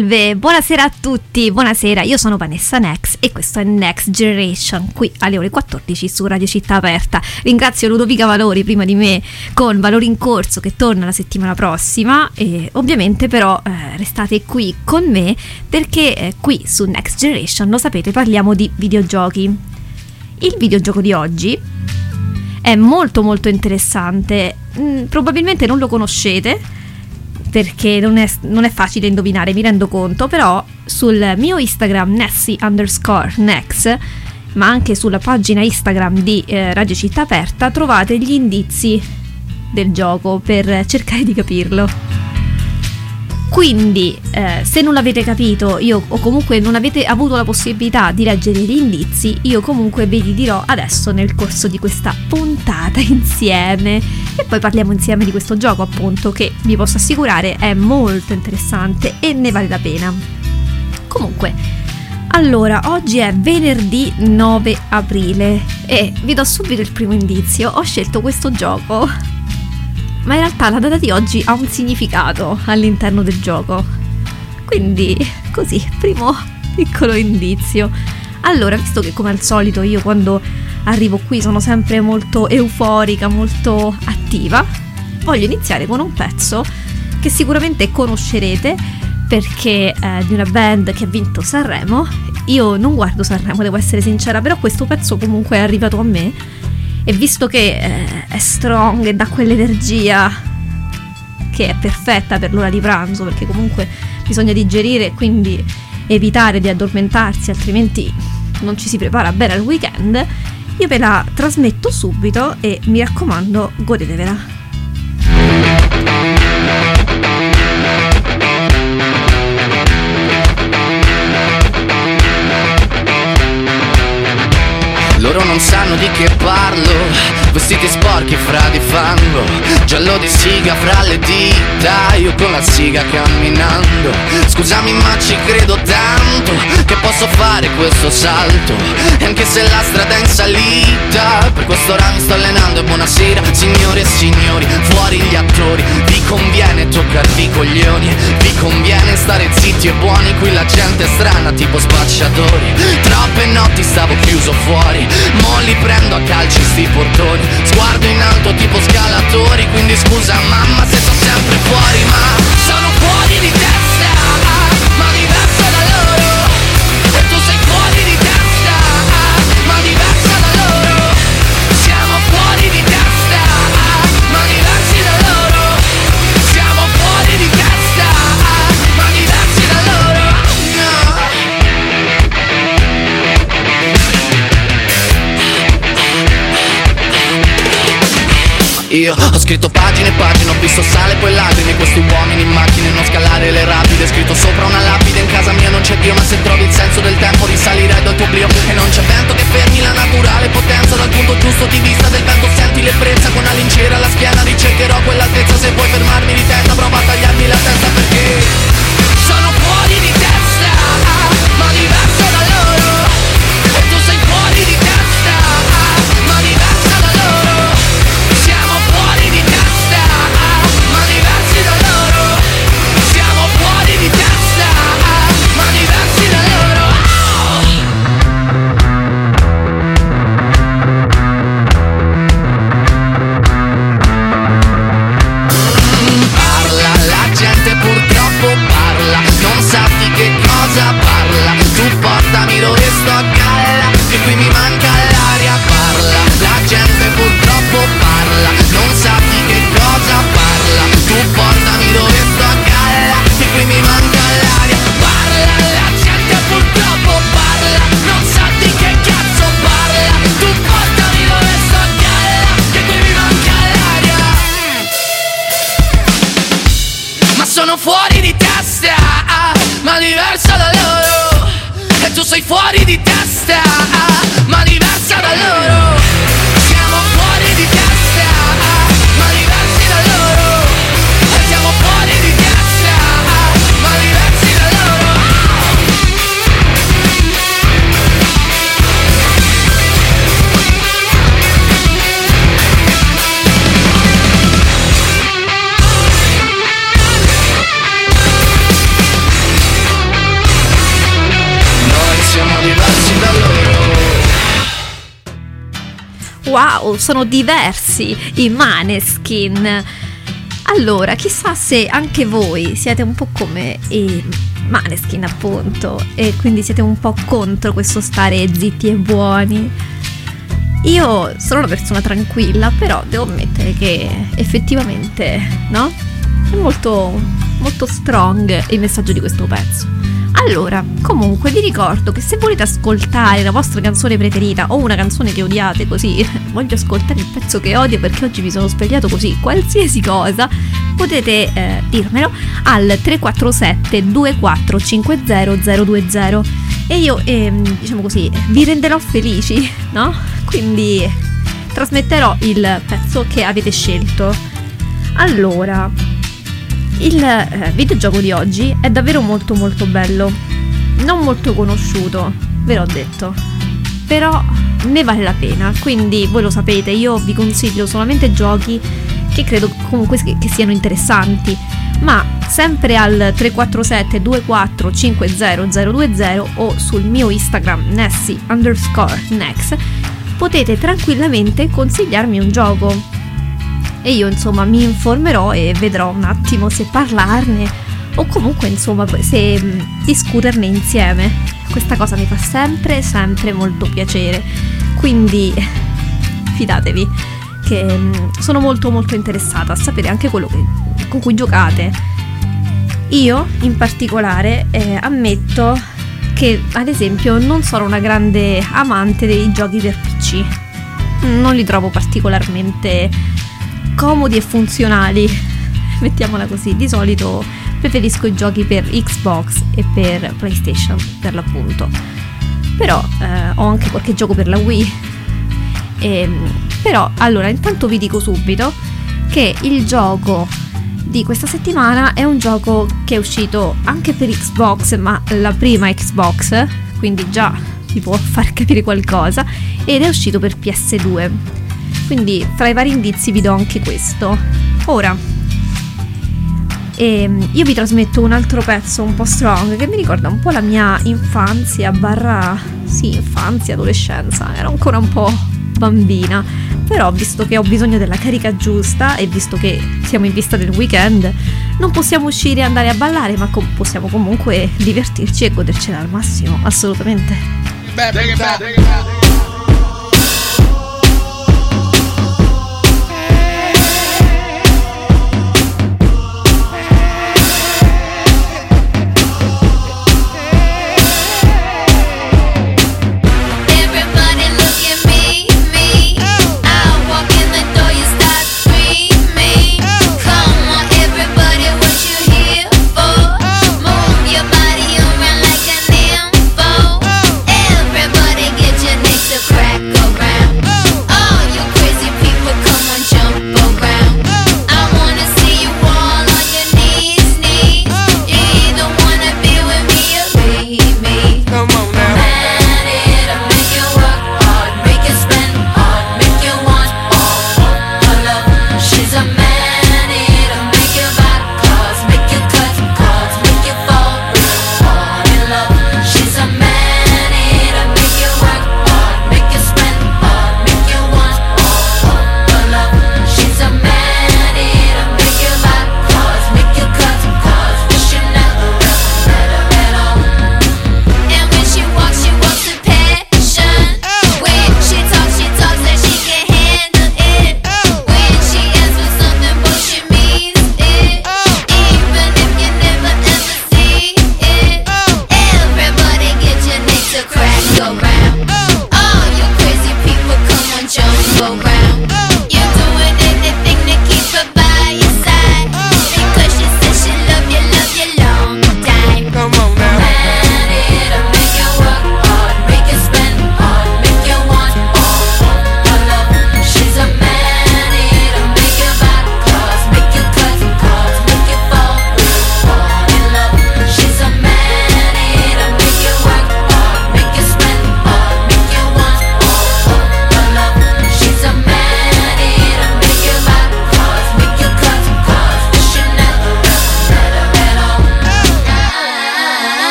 Salve, buonasera a tutti, buonasera, io sono Vanessa Nex e questo è Next Generation, qui alle ore 14 su Radio Città Aperta. Ringrazio Ludovica Valori prima di me con Valori in Corso che torna la settimana prossima e ovviamente però restate qui con me perché qui su Next Generation, lo sapete, parliamo di videogiochi. Il videogioco di oggi è molto molto interessante, probabilmente non lo conoscete perché non è facile indovinare, mi rendo conto, però sul mio Instagram Nessie_Nex, ma anche sulla pagina Instagram di Radio Città Aperta trovate gli indizi del gioco per cercare di capirlo. Quindi se non l'avete capito o comunque non avete avuto la possibilità di leggere gli indizi, io comunque ve li dirò adesso nel corso di questa puntata insieme e poi parliamo insieme di questo gioco, appunto, che vi posso assicurare è molto interessante e ne vale la pena. Comunque, allora, oggi è venerdì 9 aprile e vi do subito il primo indizio. Ho scelto questo gioco, ma in realtà la data di oggi ha un significato all'interno del gioco. Quindi, così, primo piccolo indizio. Allora, visto che come al solito io quando arrivo qui sono sempre molto euforica, molto attiva, voglio iniziare con un pezzo che sicuramente conoscerete perché è di una band che ha vinto Sanremo. Io non guardo Sanremo, devo essere sincera, però questo pezzo comunque è arrivato a me e visto che è strong e dà quell'energia che è perfetta per l'ora di pranzo, perché comunque bisogna digerire e quindi evitare di addormentarsi, altrimenti non ci si prepara bene al weekend, io ve la trasmetto subito e mi raccomando, godetevela. Loro non sanno di che parlo, vestiti sporchi fra di fango, giallo di siga fra le dita, io con la siga camminando. Scusami ma ci credo tanto che posso fare questo salto, e anche se la strada è in salita, per quest'ora mi sto allenando. E buonasera signore e signori, fuori gli attori, vi conviene toccarvi i coglioni, vi conviene stare zitti e buoni, qui la gente è strana tipo spacciatori. Troppe notti stavo chiuso fuori, mo li prendo a calci sti portoni, sguardo in alto tipo scalatori, quindi scusa mamma se sto sempre fuori, ma sono fuori di testa, ma diverso da loro, e tu sei fuori di testa, ma diversa da loro, siamo fuori di testa, ma diversi da loro, siamo fuori di testa, ma diversi da loro. Io ho scritto pagine e pagine, ho visto sale poi lacrime, questi uomini in macchine, non scalare le rapide. Scritto sopra una lapide, in casa mia non c'è Dio, ma se trovi il senso del tempo risalirai dal tuo oblio. E non c'è vento che fermi la naturale potenza, dal punto giusto di vista del vento senti l'ebbrezza. Con una lincera alla schiena ricercherò quell'altezza, se vuoi fermarmi di testa prova a tagliarmi la testa, perché sono fuori di testa, ma diverso da loro, e tu sei fuori di testa, ma diversa da loro, siamo fuori di testa, ma diversi da loro, siamo fuori di testa, ma diversi da loro. wow, sono diversi i Maneskin. Allora, chissà se anche voi siete un po' come i Maneskin, appunto, e quindi siete un po' contro questo stare zitti e buoni. Io sono una persona tranquilla, però devo ammettere che effettivamente, no? È molto, molto strong il messaggio di questo pezzo. Allora, comunque vi ricordo che se volete ascoltare la vostra canzone preferita o una canzone che odiate, così voglio ascoltare il pezzo che odio perché oggi mi sono svegliato così, qualsiasi cosa, potete dirmelo al 347 2450 020 e io, diciamo così, vi renderò felici, no? Quindi trasmetterò il pezzo che avete scelto. Allora, il videogioco di oggi è davvero molto molto bello, non molto conosciuto, ve l'ho detto, però ne vale la pena, quindi voi lo sapete, io vi consiglio solamente giochi che credo comunque che siano interessanti, ma sempre al 347 2450 020 o sul mio Instagram Nessie_Nex potete tranquillamente consigliarmi un gioco. E io insomma mi informerò e vedrò un attimo se parlarne o comunque insomma se discuterne insieme. Questa cosa mi fa sempre molto piacere, quindi fidatevi che sono molto molto interessata a sapere anche quello con cui giocate. Io in particolare ammetto che ad esempio non sono una grande amante dei giochi per PC, non li trovo particolarmente comodi e funzionali, mettiamola così. Di solito preferisco i giochi per Xbox e per PlayStation per l'appunto, però ho anche qualche gioco per la Wii. Però allora intanto vi dico subito che il gioco di questa settimana è un gioco che è uscito anche per Xbox, ma la prima Xbox, quindi già vi può far capire qualcosa, ed è uscito per PS2. Quindi tra i vari indizi vi do anche questo. Ora, io vi trasmetto un altro pezzo un po' strong che mi ricorda un po' la mia infanzia infanzia, adolescenza. Ero ancora un po' bambina, però visto che ho bisogno della carica giusta e visto che siamo in vista del weekend, non possiamo uscire e andare a ballare, ma possiamo comunque divertirci e godercela al massimo, assolutamente. Your body around like an info. Everybody get your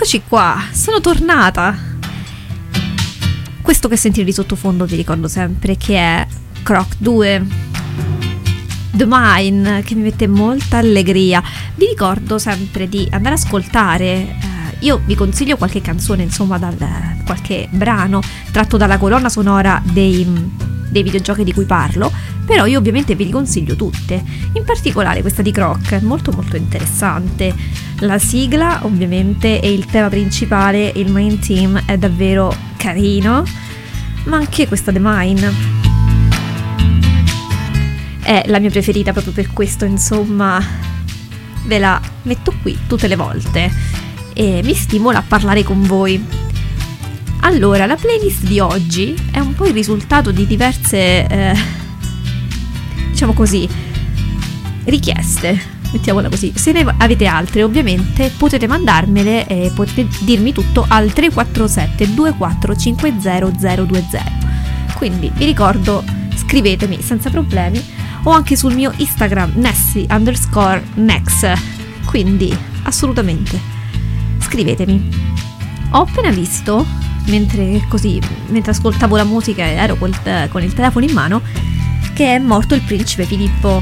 Eccoci qua, sono tornata. Questo che sentite di sottofondo vi ricordo sempre che è Croc 2, The Mine, che mi mette molta allegria. Vi ricordo sempre di andare ad ascoltare, io vi consiglio qualche canzone, insomma, qualche brano tratto dalla colonna sonora dei videogiochi di cui parlo, però io ovviamente vi li consiglio tutte, in particolare questa di Croc, è molto molto interessante. La sigla ovviamente e il tema principale, il main theme, è davvero carino, ma anche questa The Mine è la mia preferita proprio per questo, insomma ve la metto qui tutte le volte e mi stimola a parlare con voi. Allora, la playlist di oggi è un po' il risultato di diverse, diciamo così, richieste, mettiamola così. Se ne avete altre, ovviamente, potete mandarmele e potete dirmi tutto al 347 2450 020. Quindi, vi ricordo, scrivetemi senza problemi, o anche sul mio Instagram, Nessie_Nex. Quindi, assolutamente, scrivetemi. Ho appena visto, mentre ascoltavo la musica e ero con il telefono in mano, che è morto il principe Filippo.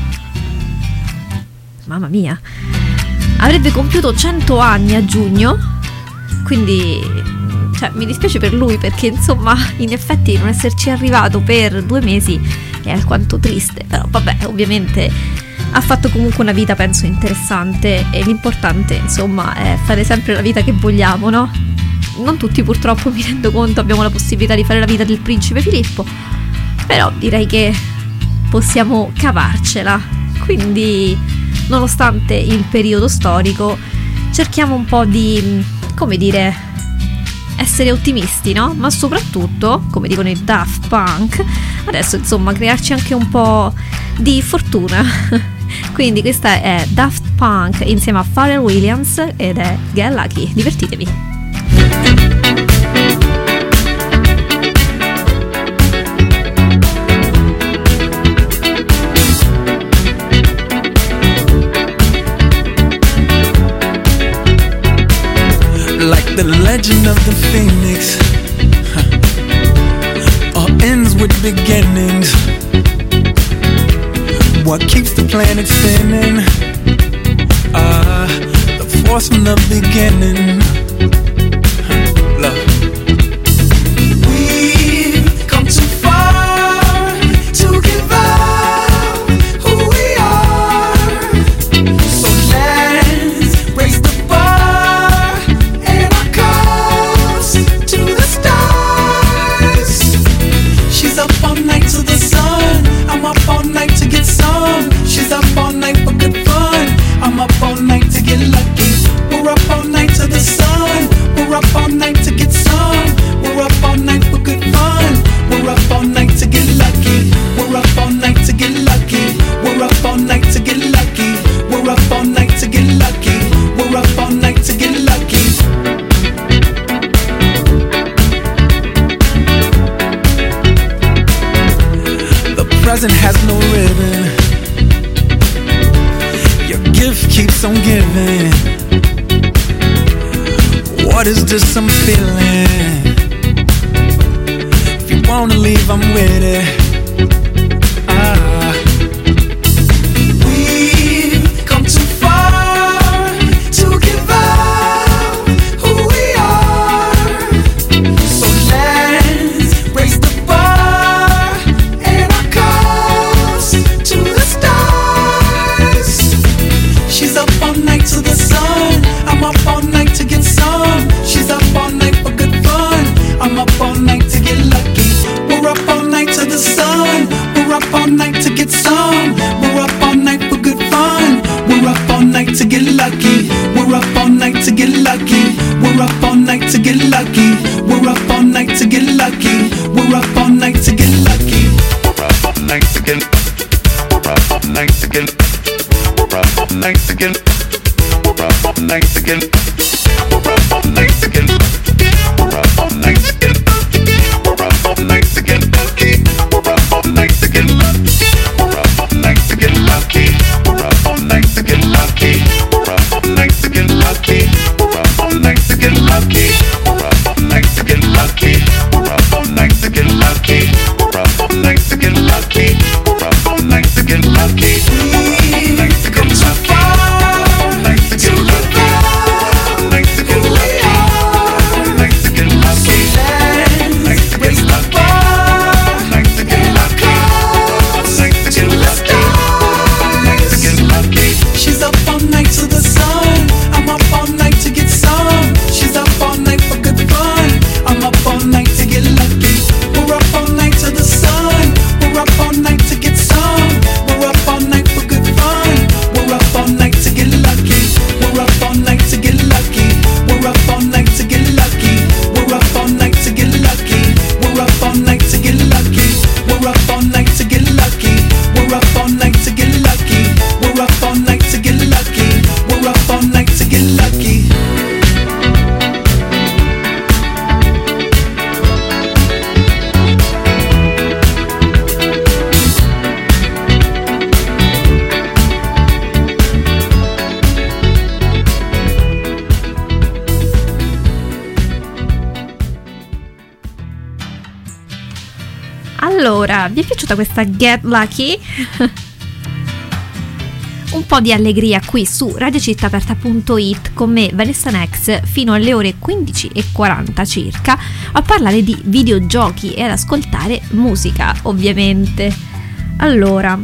Mamma mia, avrebbe compiuto 100 anni a giugno, quindi mi dispiace per lui, perché insomma in effetti non esserci arrivato per 2 mesi è alquanto triste, però vabbè, ovviamente ha fatto comunque una vita, penso, interessante, e l'importante insomma è fare sempre la vita che vogliamo, no? Non tutti, purtroppo, mi rendo conto, abbiamo la possibilità di fare la vita del principe Filippo, però direi che possiamo cavarcela. Quindi, nonostante il periodo storico, cerchiamo un po' di, come dire, essere ottimisti, no? Ma soprattutto, come dicono i Daft Punk, adesso insomma crearci anche un po' di fortuna. Quindi questa è Daft Punk insieme a Pharrell Williams ed è Get Lucky. Divertitevi. Like the legend of the phoenix, all ends with beginnings. What keeps the planet spinning? The force from the beginning. Love. We've come too far to give up who we are. So let's raise the bar and our cups to the stars. She's up all night to the sun. I'm up all night to get some. She's up all night for good fun. I'm up all night to get lucky. We're up all night to the sun. We're up all night to get some. We're up all night for good fun. We're up all night to get lucky. We're up all night to get lucky. We're up all night to get lucky. We're up all night to get lucky. We're up all night to get lucky. The present has no ribbon. Your gift keeps on giving. What is this I'm feeling? If you wanna leave, I'm with it. We've come too far to give up who we are. So let's raise the bar and our cups to the stars. She's up all night to the sun. I'm up all night to get some. She's up all night for good fun. I'm up all night to get lucky. We're up all night to the sun. We're up all night to get some. We're up all night for good fun. We're up all night to get lucky. We're up all night to get lucky. We're up all night to get lucky. We're up all night to get lucky. We're up all night to get lucky. We're up all night to get. We're up all night to get. We're up all night to get. We're up all night to get. We're up all night to get. We're up all night to get. We're up all night to get lucky. We're up all night to get lucky. We're up all night to get lucky. We're up all night to get lucky. We're up all night to get lucky. We're up all night to get lucky. Allora, vi è piaciuta questa Get Lucky? Un po' di allegria qui su radiocittaaperta.it con me, Vanessa Nex, fino alle ore 15:40 circa, a parlare di videogiochi e ad ascoltare musica, ovviamente. Allora,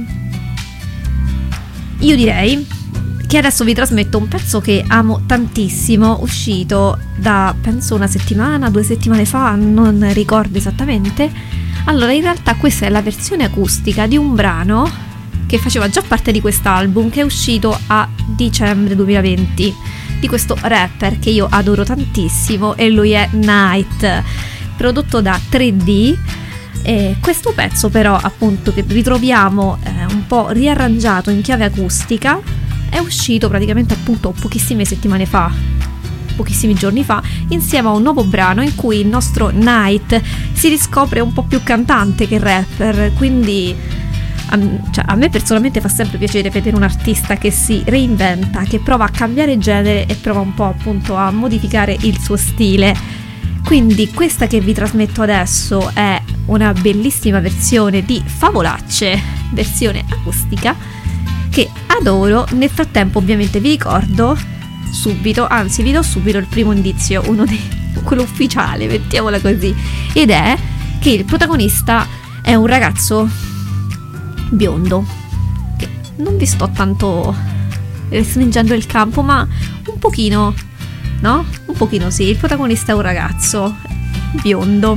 io direi che adesso vi trasmetto un pezzo che amo tantissimo, uscito da penso 2 settimane fa, non ricordo esattamente. Allora, in realtà questa è la versione acustica di un brano che faceva già parte di quest'album, che è uscito a dicembre 2020, di questo rapper che io adoro tantissimo, e lui è Night, prodotto da 3D. E questo pezzo però, appunto, che ritroviamo un po' riarrangiato in chiave acustica, è uscito praticamente appunto pochissimi giorni fa, insieme a un nuovo brano in cui il nostro Night si riscopre un po' più cantante che rapper, quindi a me personalmente fa sempre piacere vedere un artista che si reinventa, che prova a cambiare genere e prova un po' appunto a modificare il suo stile. Quindi questa che vi trasmetto adesso è una bellissima versione di Favolacce, versione acustica, che adoro. Nel frattempo ovviamente vi ricordo subito, anzi vi do subito il primo indizio, quello ufficiale, mettiamola così, ed è che il protagonista è un ragazzo biondo, che non vi sto tanto restringendo il campo, ma un pochino, no? Un pochino sì, il protagonista è un ragazzo biondo,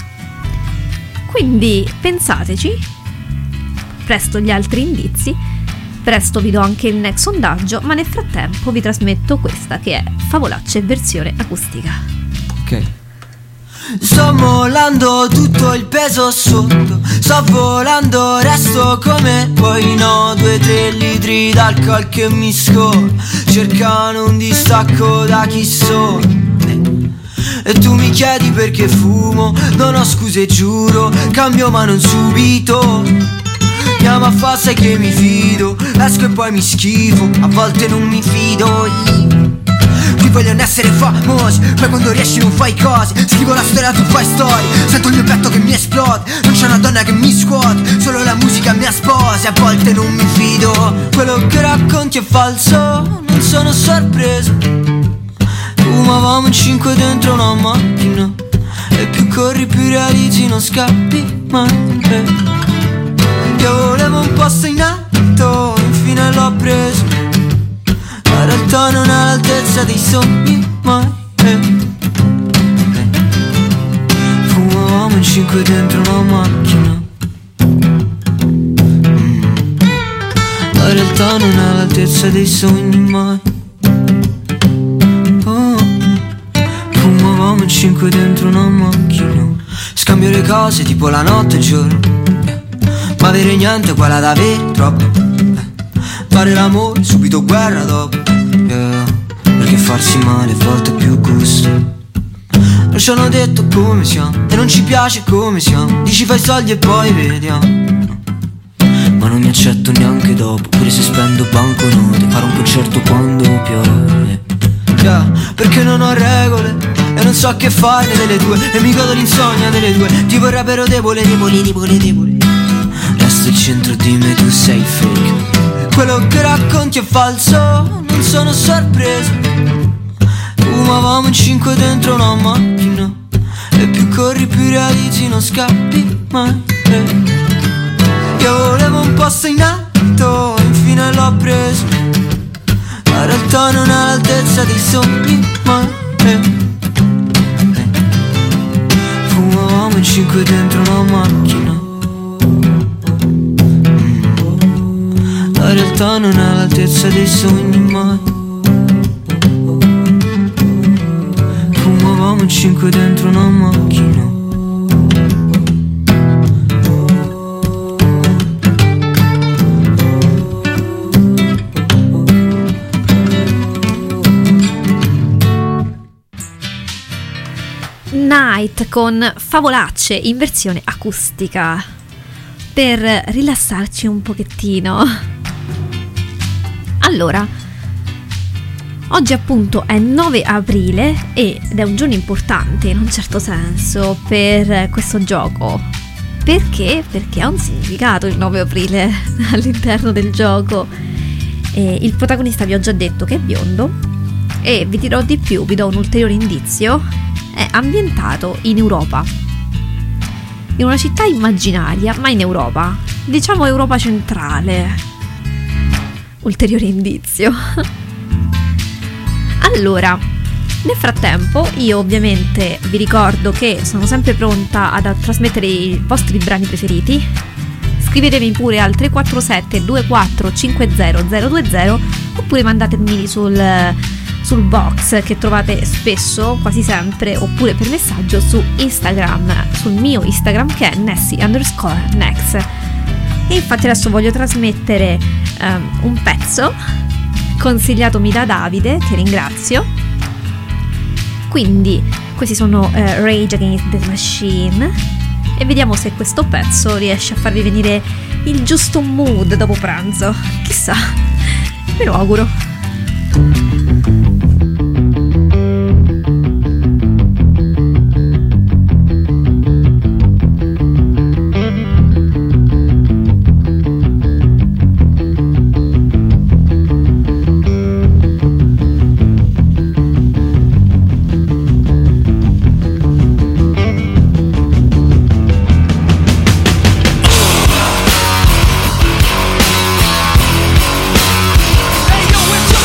quindi pensateci, presto gli altri indizi, presto vi do anche il next sondaggio, ma nel frattempo vi trasmetto questa che è Favolacce versione acustica. Ok. Sto mollando tutto il peso sotto, sto volando, resto come poi no, 2-3 litri d'alcol che mi scorro, cercano un distacco da chi sono. E tu mi chiedi perché fumo, non ho scuse giuro, cambio ma non subito. Chiama fa, sai che mi fido, esco e poi mi schifo, a volte non mi fido. Qui vogliono essere famosi, poi quando riesci non fai cose. Scrivo la storia, tu fai storie, sento il mio petto che mi esplode. Non c'è una donna che mi scuote, solo la musica mi sposa. A volte non mi fido, quello che racconti è falso, non sono sorpreso. Fumavamo in 5 dentro una macchina, e più corri più realizzi, non scappi mai. Io volevo un posto in alto, infine l'ho preso. La realtà non è all'altezza dei sogni mai. Fumavamo in 5 dentro una macchina. La realtà non è all'altezza dei sogni mai. Fumavamo in 5 dentro una macchina. Scambio le cose tipo la notte e il giorno, ma avere niente è quella da avere troppo. Fare l'amore, subito guerra dopo, perché farsi male a volte è più gusto. Non ci hanno detto come siamo, e non ci piace come siamo. Dici fai soldi e poi vediamo, ma non mi accetto neanche dopo, pure se spendo banconote. Fare un concerto quando piove, perché non ho regole e non so che farne delle due, e mi godo l'insonnia delle due. Ti vorrebbero debole. Resto il centro di me, tu sei fake. Quello che racconti è falso, non sono sorpreso. Fumavamo in 5 dentro una macchina, e più corri più realizzi, non scappi mai. Io volevo un posto in alto, infine l'ho preso. La realtà non è all'altezza dei sogni mai. Fumavamo in 5 dentro una macchina. La realtà non è all'altezza dei sogni mai. Fumavamo in 5 dentro una macchina. Night con Favolacce in versione acustica, per rilassarci un pochettino. Allora, oggi appunto è 9 aprile ed è un giorno importante in un certo senso per questo gioco Perché? Perché ha un significato il 9 aprile all'interno del gioco. Il protagonista vi ho già detto che è biondo, e vi dirò di più, vi do un ulteriore indizio: è ambientato in Europa, in una città immaginaria, ma in Europa, diciamo Europa centrale. Ulteriore indizio. Allora, nel frattempo io ovviamente vi ricordo che sono sempre pronta ad trasmettere i vostri brani preferiti. Scrivetemi pure al 347 24 50 020, oppure mandatemi sul box che trovate spesso, quasi sempre, oppure per messaggio su Instagram, sul mio Instagram che è Nessie_Nex. E infatti adesso voglio trasmettere un pezzo consigliatomi da Davide, che ringrazio. Quindi questi sono Rage Against the Machine, e vediamo se questo pezzo riesce a farvi venire il giusto mood dopo pranzo. Chissà, me lo auguro. Hey, yo, it's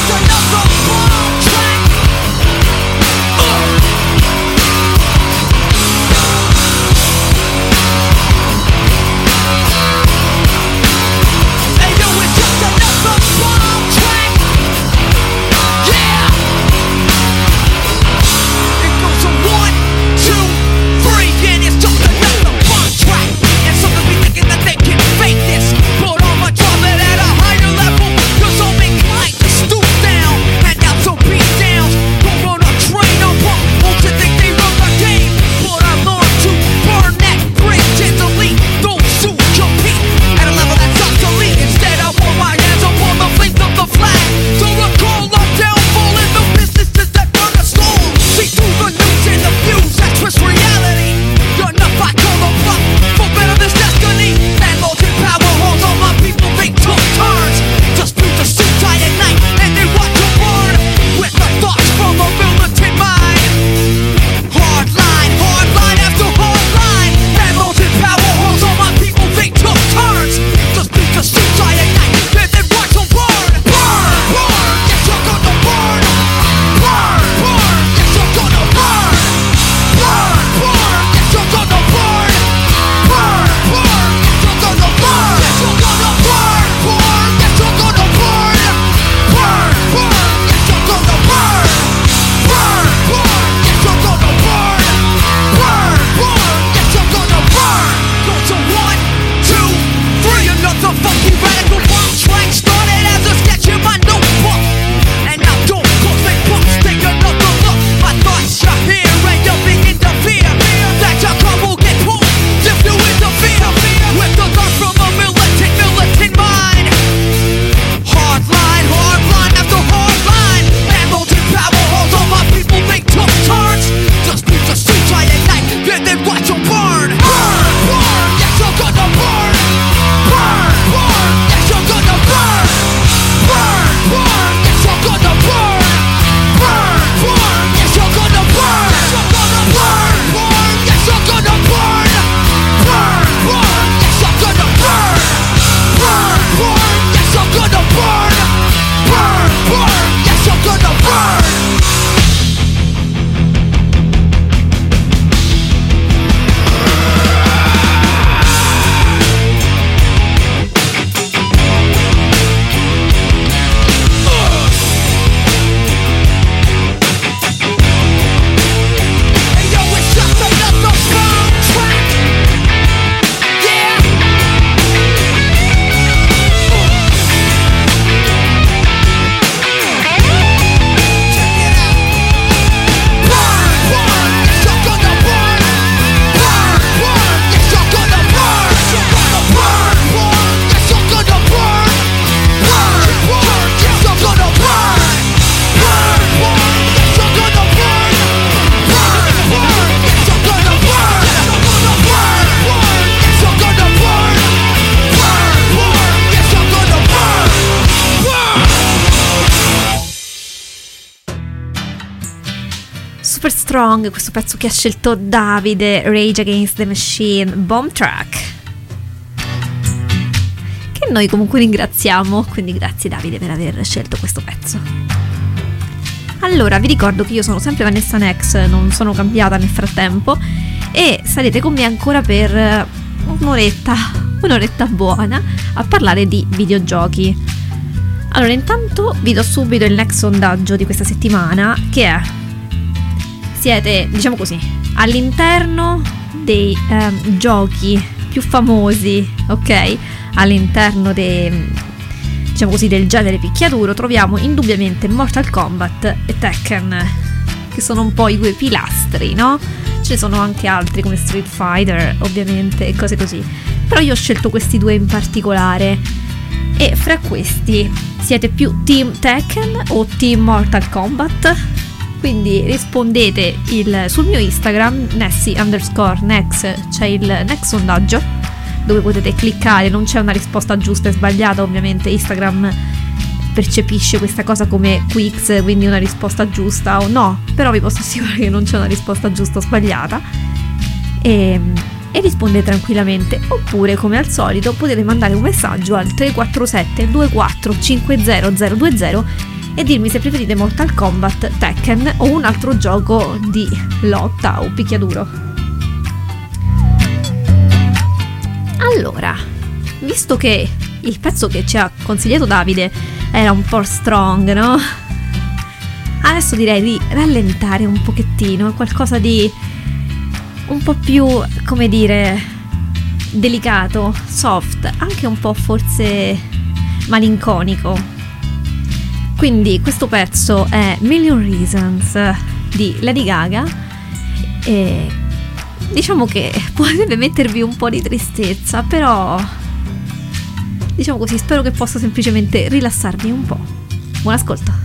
Strong, questo pezzo che ha scelto Davide, Rage Against the Machine, Bomb Track, che noi comunque ringraziamo, quindi grazie Davide per aver scelto questo pezzo. Allora, vi ricordo che io sono sempre Vanessa Nex, non sono cambiata nel frattempo, e sarete con me ancora per un'oretta buona a parlare di videogiochi. Allora, intanto vi do subito il next sondaggio di questa settimana, che è: siete, diciamo così, all'interno dei giochi più famosi, ok? All'interno diciamo così, del genere picchiaduro troviamo indubbiamente Mortal Kombat e Tekken, che sono un po' i due pilastri, no? Ce ne sono anche altri come Street Fighter, ovviamente, e cose così, però io ho scelto questi due in particolare. E fra questi siete più team Tekken o team Mortal Kombat? Quindi rispondete sul mio Instagram Nessie_Nex, c'è il next sondaggio dove potete cliccare, non c'è una risposta giusta e sbagliata, ovviamente Instagram percepisce questa cosa come quiz, quindi una risposta giusta o no, però vi posso assicurare che non c'è una risposta giusta o sbagliata, e rispondete tranquillamente. Oppure, come al solito, potete mandare un messaggio al 347 24 50 020 e dirmi se preferite Mortal Kombat, Tekken o un altro gioco di lotta o picchiaduro. Allora, visto che il pezzo che ci ha consigliato Davide era un po' strong, no? Adesso direi di rallentare un pochettino, qualcosa di un po' più, come dire, delicato, soft, anche un po' forse malinconico. Quindi questo pezzo è Million Reasons di Lady Gaga, e diciamo che potrebbe mettervi un po' di tristezza, però diciamo così, spero che possa semplicemente rilassarvi un po'. Buon ascolto.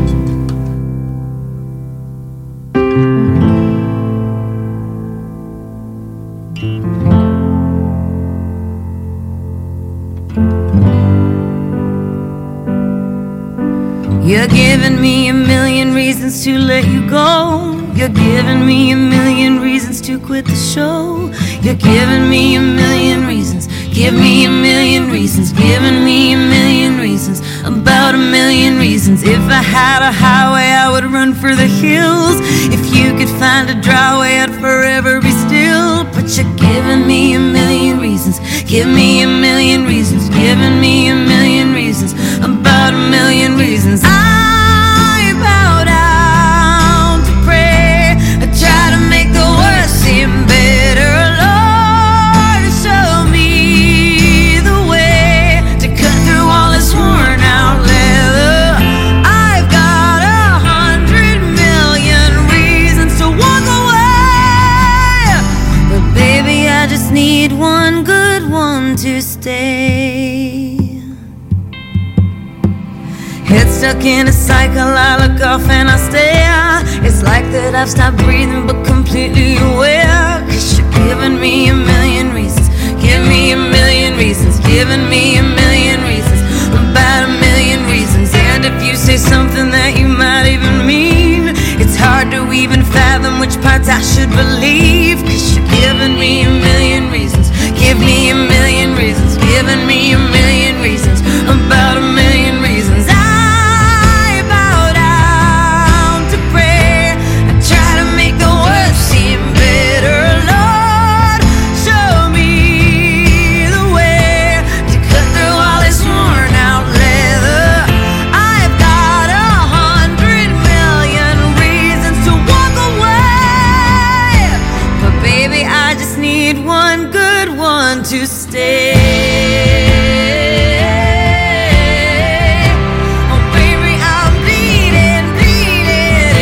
You're giving me a million reasons to let you go. You're giving me a million reasons to quit the show. You're giving me a million reasons. Give me a million reasons. Giving me a million reasons. About a million reasons. If I had a highway, I would run for the hills. If you could find a dry way, I'd forever be still. But you're giving me a million reasons. Give me a million reasons. Giving me a million reasons. About a million reasons. I bow down to pray. I try to make the worst seem better. Lord, show me the way to cut through all this worn out leather. I've got 100 million reasons to walk away, but baby, I just need one good one to stay. Head stuck in a cycle, I look off and I stare. It's like that I've stopped breathing but completely aware. 'Cause you're giving me a million reasons. Give me a million reasons. Giving me a million reasons. About a million reasons. And if you say something that you might even mean, it's hard to even fathom which parts I should believe. 'Cause you're giving me a million reasons. Give me a million reasons. Giving me a million reasons. About a million reasons. To stay. Oh baby, I'm bleeding, bleeding.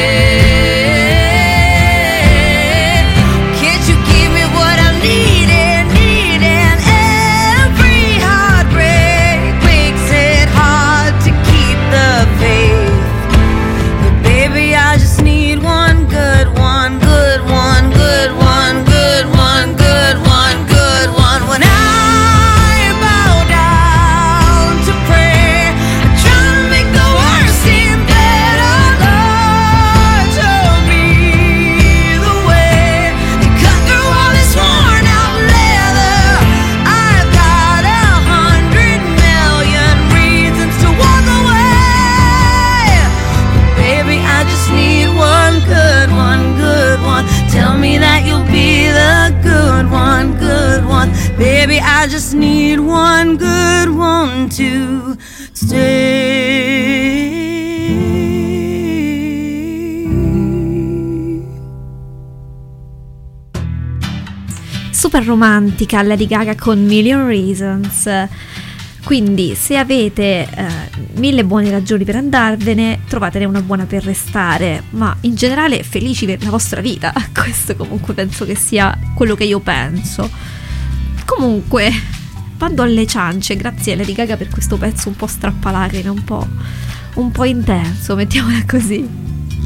Can't you give me what I'm needing, needing? Every heartbreak makes it hard to keep the faith. But baby, I just need one good one, good one, good one, good one, good one, good one. When I to stay. Super romantica Lady Gaga con Million Reasons. Quindi se avete 1000 buone ragioni per andarvene, trovatene una buona per restare, ma in generale felici per la vostra vita. Questo comunque penso che sia quello che io penso. Comunque vado alle ciance. Grazie a Lady Gaga per questo pezzo un po' strappalacrime, un po' intenso, mettiamola così.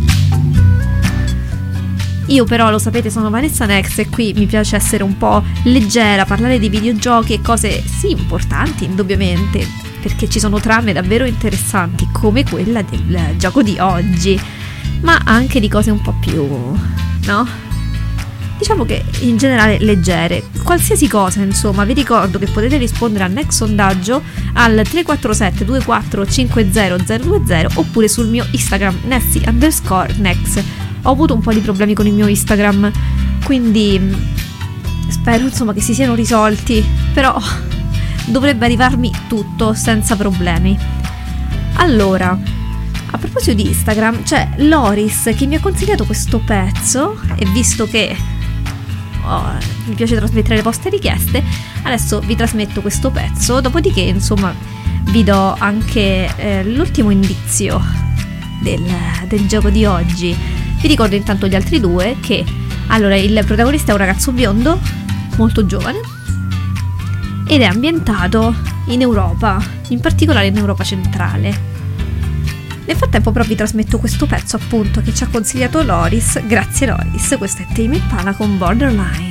Io però, lo sapete, sono Vanessa Nex e qui mi piace essere un po' leggera, parlare di videogiochi e cose sì importanti indubbiamente, perché ci sono trame davvero interessanti come quella del gioco di oggi, ma anche di cose un po' più, no? Diciamo che in generale leggere, qualsiasi cosa insomma. Vi ricordo che potete rispondere al Next sondaggio al 347 24 50 020 oppure sul mio Instagram Nessi_Nex. Ho avuto un po' di problemi con il mio Instagram, quindi spero insomma che si siano risolti, però dovrebbe arrivarmi tutto senza problemi. Allora, a proposito di Instagram, c'è Loris che mi ha consigliato questo pezzo e visto che mi piace trasmettere le vostre richieste, adesso vi trasmetto questo pezzo, dopodiché insomma vi do anche l'ultimo indizio del gioco di oggi. Vi ricordo intanto gli altri due che, allora, il protagonista è un ragazzo biondo, molto giovane, ed è ambientato in Europa, in particolare in Europa centrale. Nel frattempo però vi trasmetto questo pezzo appunto che ci ha consigliato Loris. Grazie Loris, questo è Tame Impala con Borderline.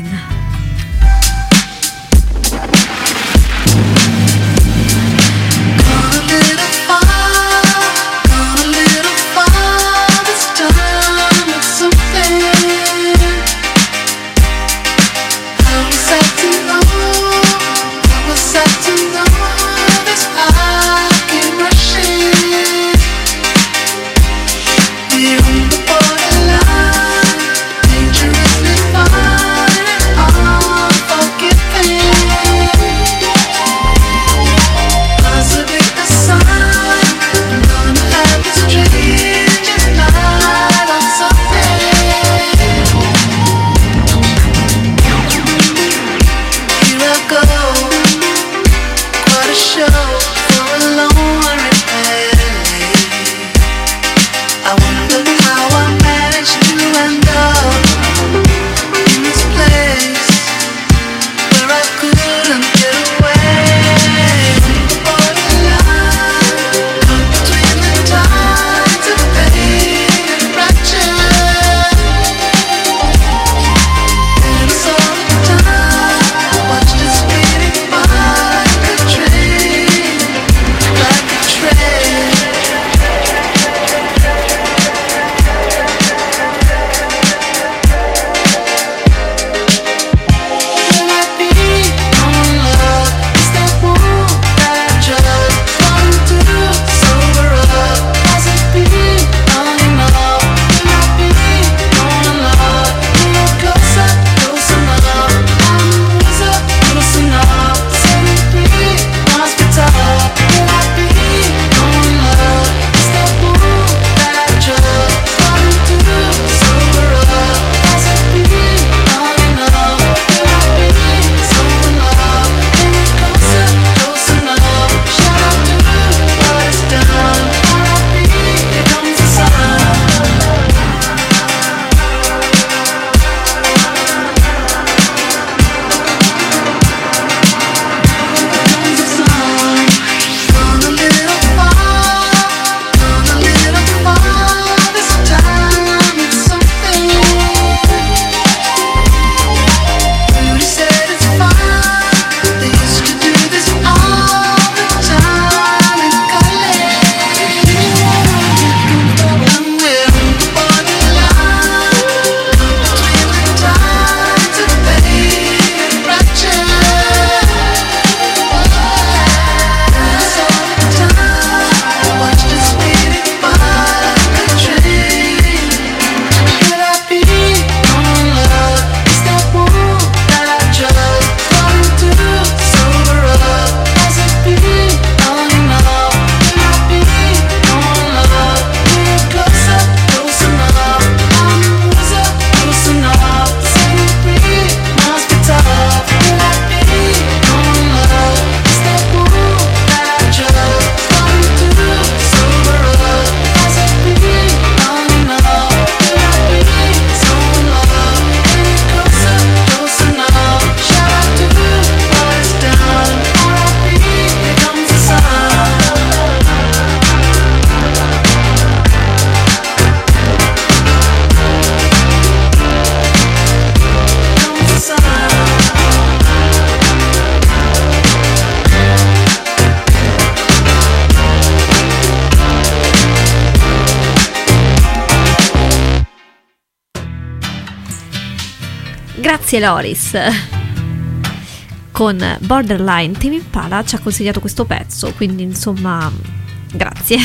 Grazie Loris. Con Borderline Tame Impala ci ha consigliato questo pezzo, quindi insomma grazie.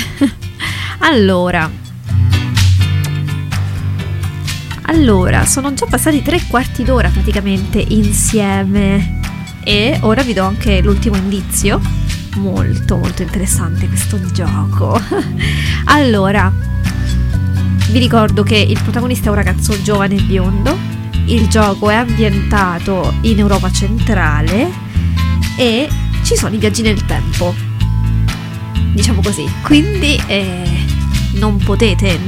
Allora, sono già passati 3/4 d'ora praticamente insieme e ora vi do anche l'ultimo indizio. Molto molto interessante questo gioco. Allora, vi ricordo che il protagonista è un ragazzo giovane e biondo. Il gioco è ambientato in Europa centrale e ci sono i viaggi nel tempo, diciamo così, quindi non potete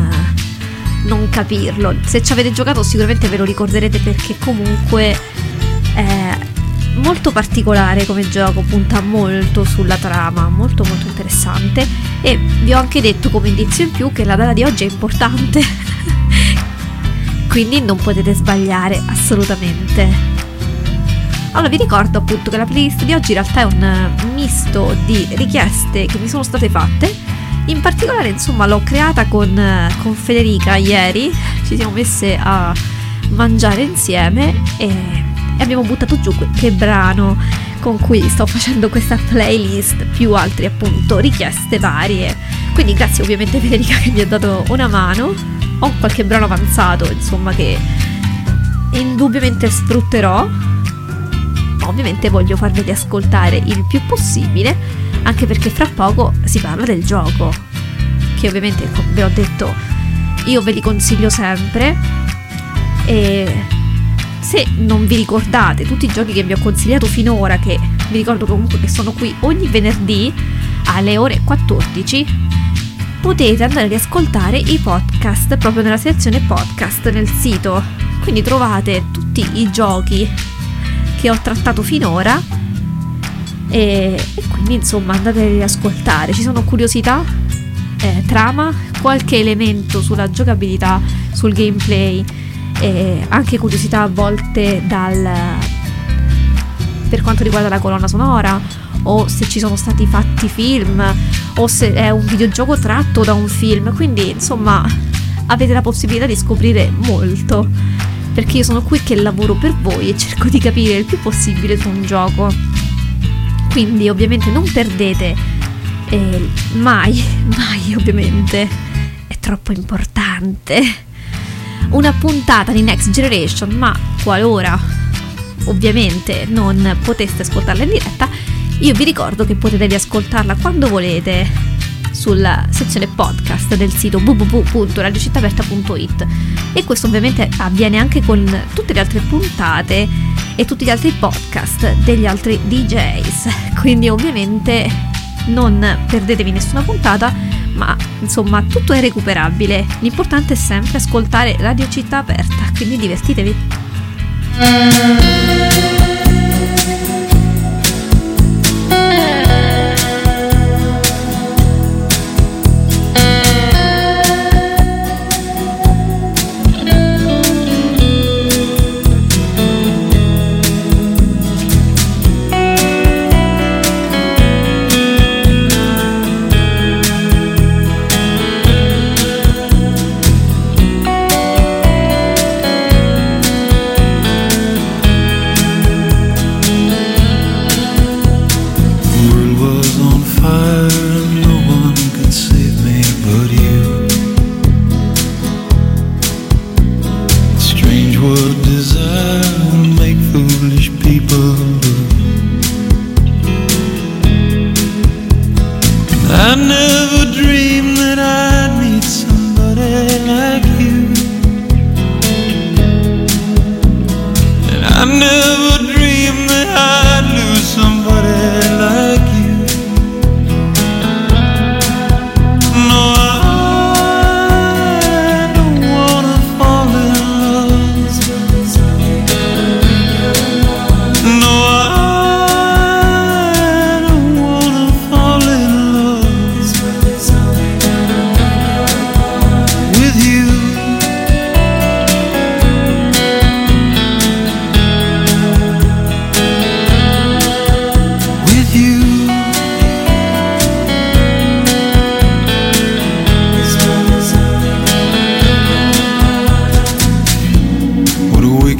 non capirlo. Se ci avete giocato sicuramente ve lo ricorderete, perché comunque è molto particolare come gioco, punta molto sulla trama, molto molto interessante. E vi ho anche detto come indizio in più che la data di oggi è importante quindi non potete sbagliare assolutamente. Allora vi ricordo appunto che la playlist di oggi in realtà è un misto di richieste che mi sono state fatte. In particolare insomma l'ho creata con Federica ieri, ci siamo messe a mangiare insieme e abbiamo buttato giù che brano con cui sto facendo questa playlist, più altri appunto richieste varie. Quindi grazie ovviamente Federica che mi ha dato una mano. Ho qualche brano avanzato insomma che indubbiamente sfrutterò. Ovviamente voglio farveli ascoltare il più possibile, anche perché fra poco si parla del gioco, che ovviamente come vi ho detto io ve li consiglio sempre. E se non vi ricordate tutti i giochi che vi ho consigliato finora, che vi ricordo comunque che sono qui ogni venerdì alle ore 14, potete andare a riascoltare i podcast proprio nella sezione podcast nel sito. Quindi trovate tutti i giochi che ho trattato finora e quindi insomma andate a riascoltare. Ci sono curiosità, trama, qualche elemento sulla giocabilità, sul gameplay, anche curiosità a volte per quanto riguarda la colonna sonora, o se ci sono stati fatti film, o se è un videogioco tratto da un film. Quindi insomma avete la possibilità di scoprire molto, perché io sono qui che lavoro per voi e cerco di capire il più possibile su un gioco. Quindi ovviamente non perdete mai ovviamente, è troppo importante, una puntata di Next Generation. Ma qualora ovviamente non poteste ascoltarla in diretta, io vi ricordo che potete riascoltarla quando volete sulla sezione podcast del sito www.radiocittaaperta.it, e questo ovviamente avviene anche con tutte le altre puntate e tutti gli altri podcast degli altri DJs. Quindi ovviamente non perdetevi nessuna puntata, ma insomma tutto è recuperabile. L'importante è sempre ascoltare Radio Città Aperta, quindi divertitevi.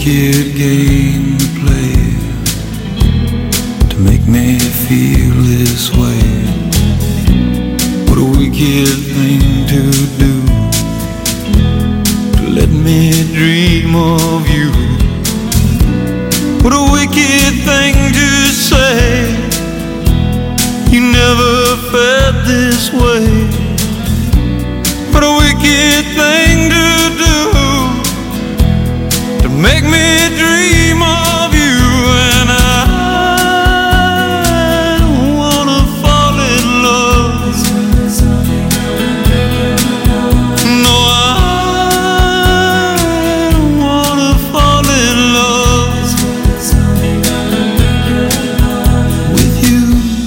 wicked game to play to make me feel this way? What a wicked thing to do, to let me dream of you. What a wicked thing to say, you never felt this way. What a wicked thing to do, to make me dream of you. And I don't wanna fall in love. No, I don't wanna fall in love with you.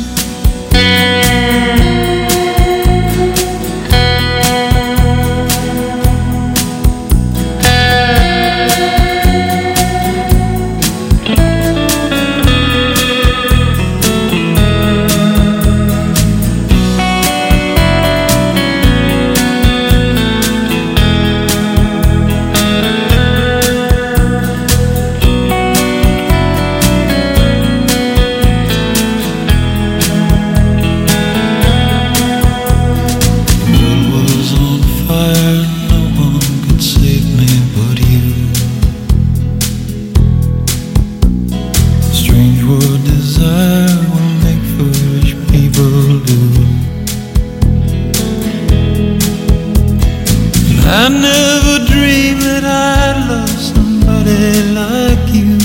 I never dreamed that I'd love somebody like you.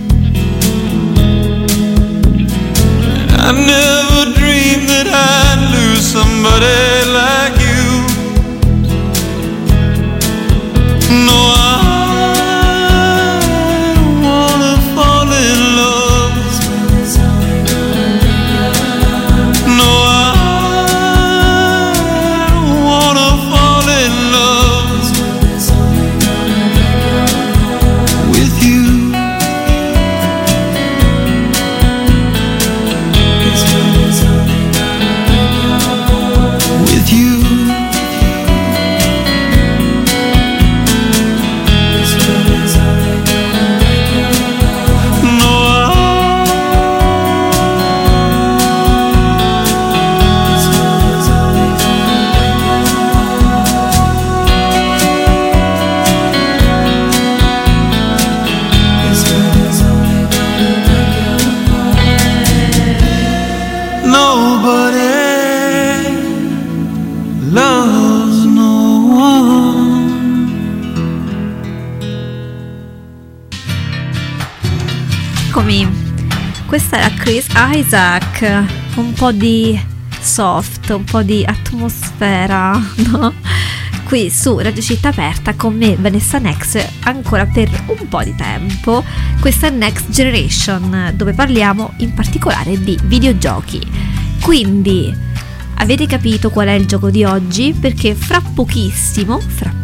I never dreamed that I'd lose somebody like you. No, I don't wanna fall in love. No, I don't wanna fall in love with you. With you. Nobody loves no one. Eccomi, questa era Chris Isaac, un po' di soft, un po' di atmosfera, no? Qui su Radio Città Aperta con me Vanessa Nex ancora per un po' di tempo. Questa è Next Generation, dove parliamo in particolare di videogiochi. Quindi avete capito qual è il gioco di oggi? Perché fra pochissimo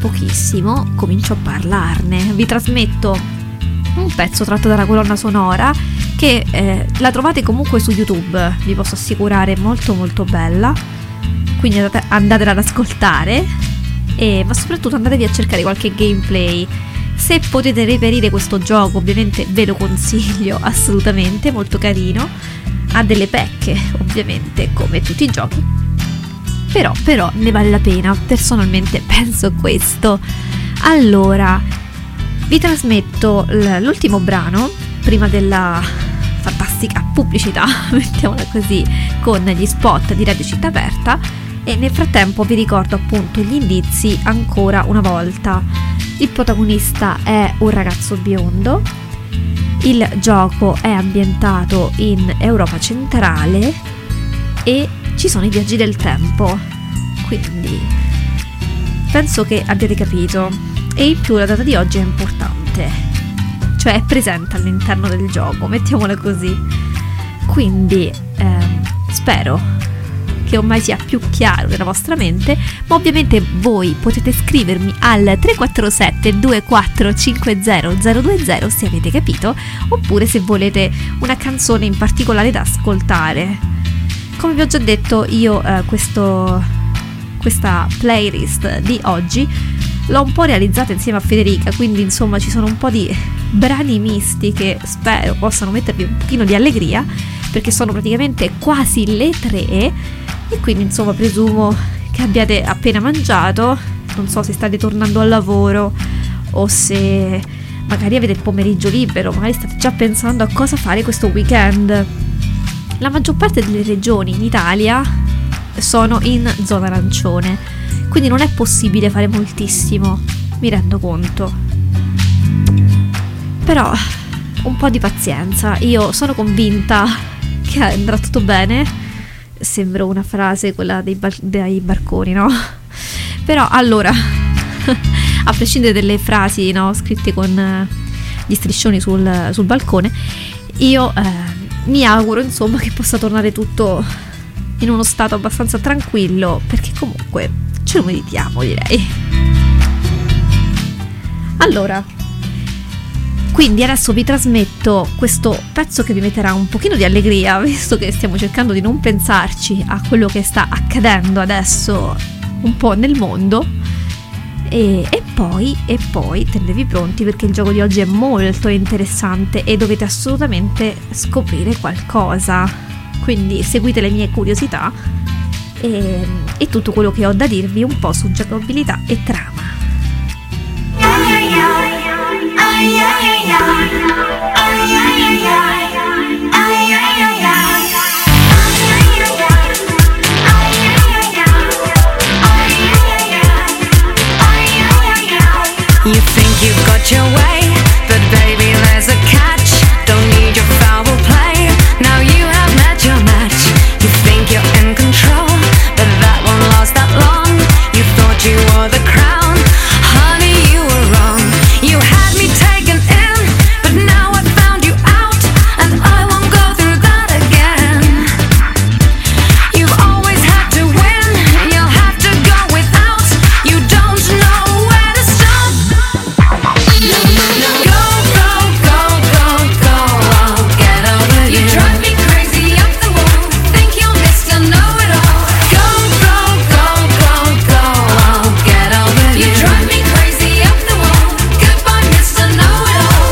comincio a parlarne. Vi trasmetto un pezzo tratto dalla colonna sonora che la trovate comunque su YouTube, vi posso assicurare, molto molto bella, quindi andatela ad ascoltare, ma soprattutto andatevi a cercare qualche gameplay. Se potete reperire questo gioco, ovviamente ve lo consiglio assolutamente, molto carino. Ha delle pecche, ovviamente, come tutti i giochi, però ne vale la pena, personalmente penso questo. Allora, vi trasmetto l'ultimo brano prima della fantastica pubblicità, mettiamola così, con gli spot di Radio Città Aperta, e nel frattempo vi ricordo appunto gli indizi ancora una volta. Il protagonista è un ragazzo biondo, il gioco è ambientato in Europa centrale e ci sono i viaggi del tempo, quindi penso che abbiate capito. E in più la data di oggi è importante, cioè è presente all'interno del gioco, mettiamola così. Quindi spero che ormai sia più chiaro nella vostra mente, ma ovviamente voi potete scrivermi al 347 2450 020 se avete capito, oppure se volete una canzone in particolare da ascoltare. Come vi ho già detto, io questa playlist di oggi l'ho un po' realizzata insieme a Federica, quindi insomma ci sono un po' di brani misti che spero possano mettervi un pochino di allegria, perché sono praticamente quasi le 3 e quindi insomma presumo che abbiate appena mangiato, non so se state tornando al lavoro o se magari avete il pomeriggio libero, magari state già pensando a cosa fare questo weekend. La maggior parte delle regioni in Italia sono in zona arancione, quindi non è possibile fare moltissimo, mi rendo conto. Però un po' di pazienza, io sono convinta che andrà tutto bene. Sembra una frase quella dei barconi, no? Però allora, a prescindere dalle frasi, no, scritte con gli striscioni sul balcone, io mi auguro insomma che possa tornare tutto in uno stato abbastanza tranquillo, perché comunque ce lo meritiamo, direi. Allora, quindi adesso vi trasmetto questo pezzo che vi metterà un pochino di allegria, visto che stiamo cercando di non pensarci a quello che sta accadendo adesso un po' nel mondo. E poi tenetevi pronti, perché il gioco di oggi è molto interessante e dovete assolutamente scoprire qualcosa. Quindi seguite le mie curiosità e tutto quello che ho da dirvi un po' su giocabilità e trama. You think you've got your way, but baby there's a catch. Don't need your foul play, now you have met your match. You think you're in control, but that won't last that long. You thought you were the crown, honey you were wrong. You had me taken in, but now I found you out, and I won't go through that again. You've always had to win, you'll have to go without. You don't know where to stop. No, no, no. Go, go, go, go, go, I'll get over you. You drive me crazy up the wall, think you're Mr. Know-it-all. Go, go, go, go, go, I'll get over you. You drive me crazy up the wall, goodbye Mr. Know-it-all.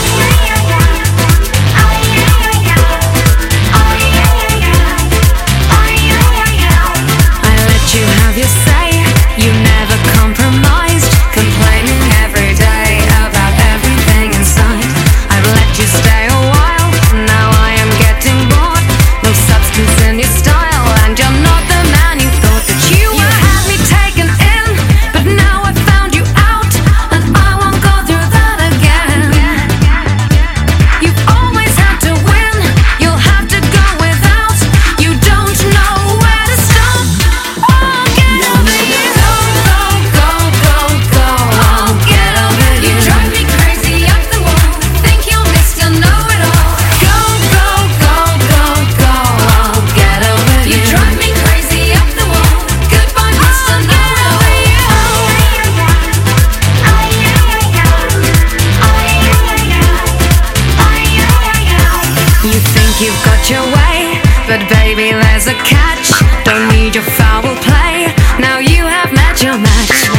I let you have your say, you never compromised, complaining every day about everything inside. I've let you stay a while, now I am getting bored. No substance in your style, and you're not the man you thought that you were. You had me taken in, but now I found you out, and I won't go through that again. You've always had to win, you'll have to go without. You don't know where to stop. I'll get over you. Go, go, go, go, I'll get over you. You drive me crazy up the wall, think you're Mr. Know-it-all. Go, go, go, go, go, I'll get over you. You drive me crazy up the wall, goodbye Mr. Know-it-all. You think you've got your way, but baby there's a catch. Don't need your foul play, now you have met your match.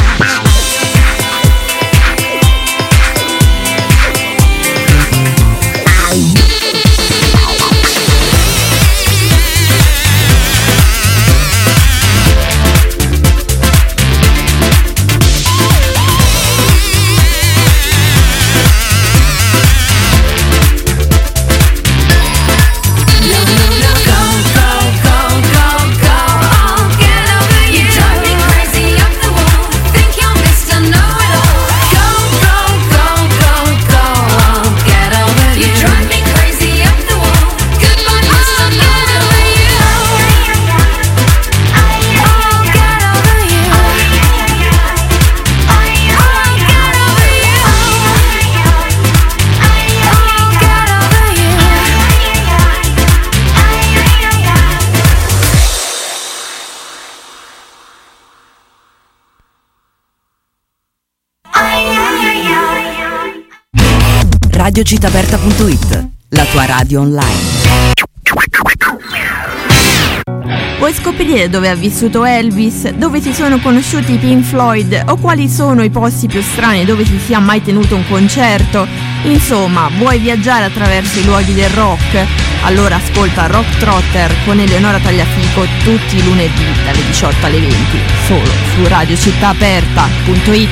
radiocitaaperta.it, la tua radio online. Vuoi scoprire dove ha vissuto Elvis, dove si sono conosciuti i Pink Floyd o quali sono i posti più strani dove si sia mai tenuto un concerto? Insomma, vuoi viaggiare attraverso i luoghi del rock? Allora ascolta Rock Trotter con Eleonora Tagliafico tutti i lunedì dalle 18 alle 20, solo su radiocittaaperta.it.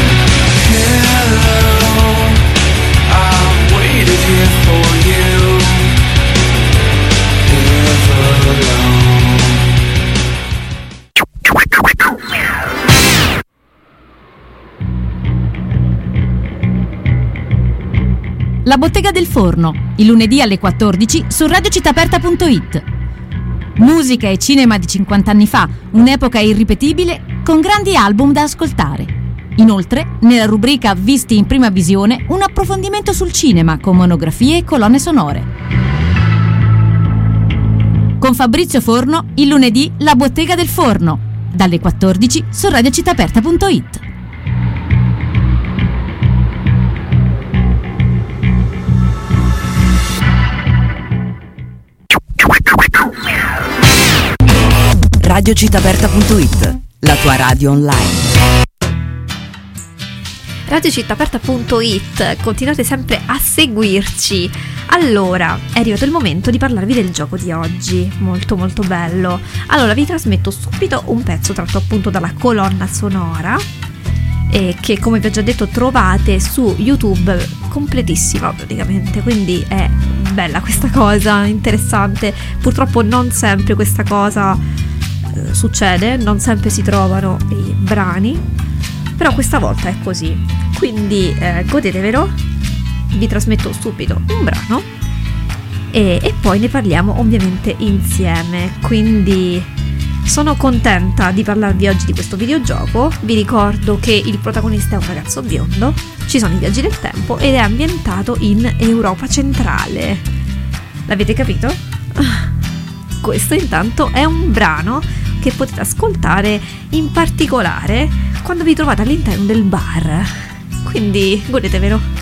La Bottega del Forno, il lunedì alle 14 su radiocittaaperta.it. Musica e cinema di 50 anni fa, un'epoca irripetibile con grandi album da ascoltare. Inoltre, nella rubrica Visti in prima visione, un approfondimento sul cinema con monografie e colonne sonore. Con Fabrizio Forno, il lunedì La Bottega del Forno, dalle 14 su radiocittaaperta.it. radiocittaaperta.it, la tua radio online. radiocittaaperta.it, continuate sempre a seguirci. Allora, è arrivato il momento di parlarvi del gioco di oggi, molto molto bello. Allora, vi trasmetto subito un pezzo tratto appunto dalla colonna sonora, che come vi ho già detto trovate su YouTube completissima praticamente, quindi è bella questa cosa, interessante. Purtroppo non sempre questa cosa succede, non sempre si trovano i brani, però questa volta è così, quindi godetevelo. Vi trasmetto subito un brano e poi ne parliamo ovviamente insieme, quindi sono contenta di parlarvi oggi di questo videogioco. Vi ricordo che il protagonista è un ragazzo biondo, ci sono i viaggi del tempo ed è ambientato in Europa centrale. L'avete capito? Questo intanto è un brano che potete ascoltare in particolare quando vi trovate all'interno del bar, quindi godetevelo.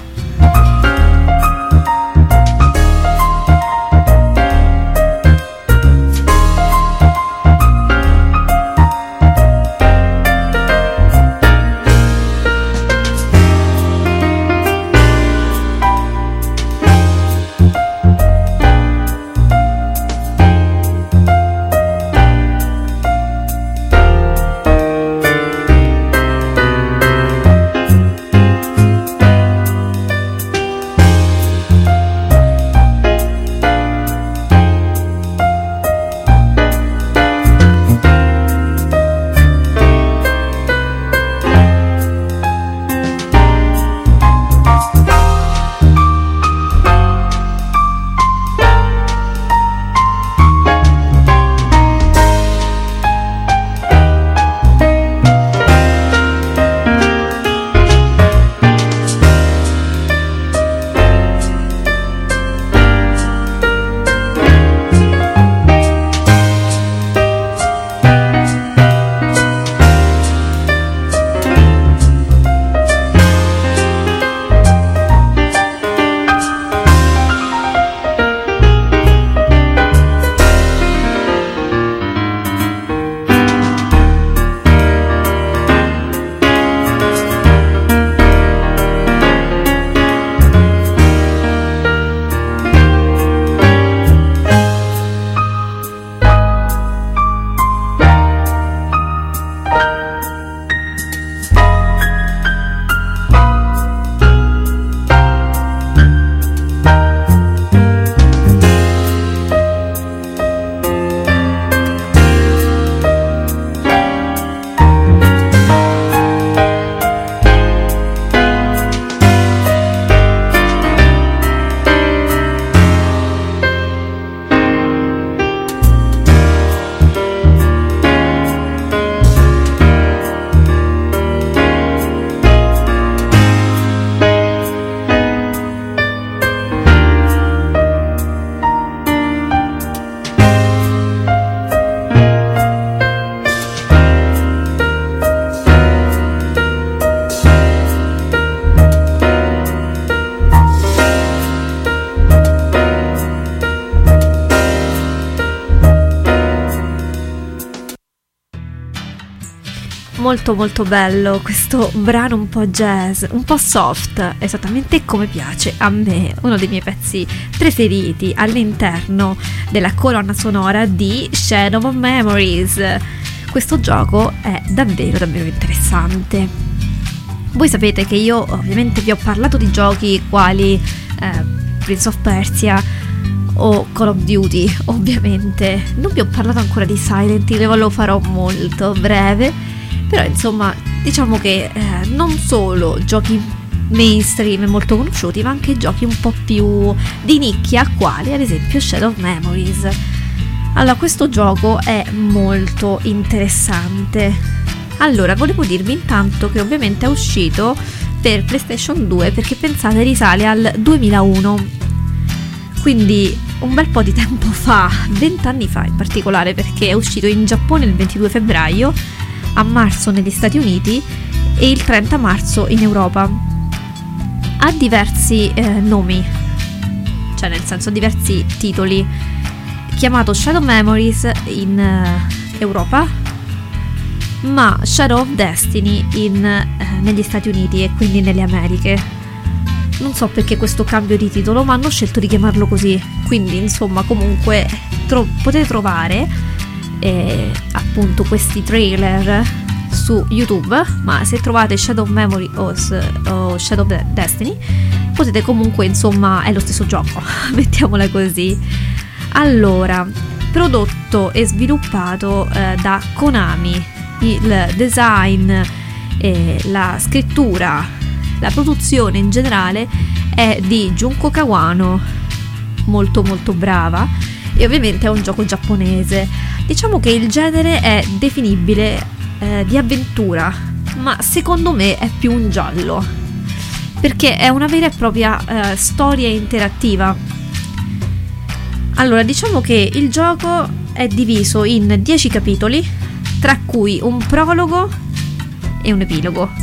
molto molto bello questo brano un po' jazz, un po' soft, esattamente come piace a me, uno dei miei pezzi preferiti all'interno della colonna sonora di Shadow of Memories. Questo gioco è davvero davvero interessante. Voi sapete che io ovviamente vi ho parlato di giochi quali Prince of Persia o Call of Duty, ovviamente non vi ho parlato ancora di Silent Hill, lo farò molto breve, però insomma diciamo che non solo giochi mainstream e molto conosciuti, ma anche giochi un po' più di nicchia, quali ad esempio Shadow of Memories. Allora, questo gioco è molto interessante. Allora, volevo dirvi intanto che ovviamente è uscito per PlayStation 2, perché pensate risale al 2001, quindi un bel po' di tempo fa, 20 anni fa in particolare, perché è uscito in Giappone il 22 febbraio, a marzo negli Stati Uniti e il 30 marzo in Europa. Ha diversi nomi, cioè nel senso diversi titoli, chiamato Shadow Memories in Europa, ma Shadow of Destiny negli Stati Uniti e quindi nelle Americhe. Non so perché questo cambio di titolo, ma hanno scelto di chiamarlo così. Quindi insomma comunque potete trovare appunto questi trailer su YouTube, ma se trovate Shadow of Memory o Shadow of Destiny potete comunque, insomma, è lo stesso gioco, mettiamola così. Allora, prodotto e sviluppato da Konami, il design, la scrittura, la produzione in generale è di Junko Kawano, molto molto brava, e ovviamente è un gioco giapponese. Diciamo che il genere è definibile di avventura, ma secondo me è più un giallo, perché è una vera e propria storia interattiva. Allora, diciamo che il gioco è diviso in 10 capitoli, tra cui un prologo e un epilogo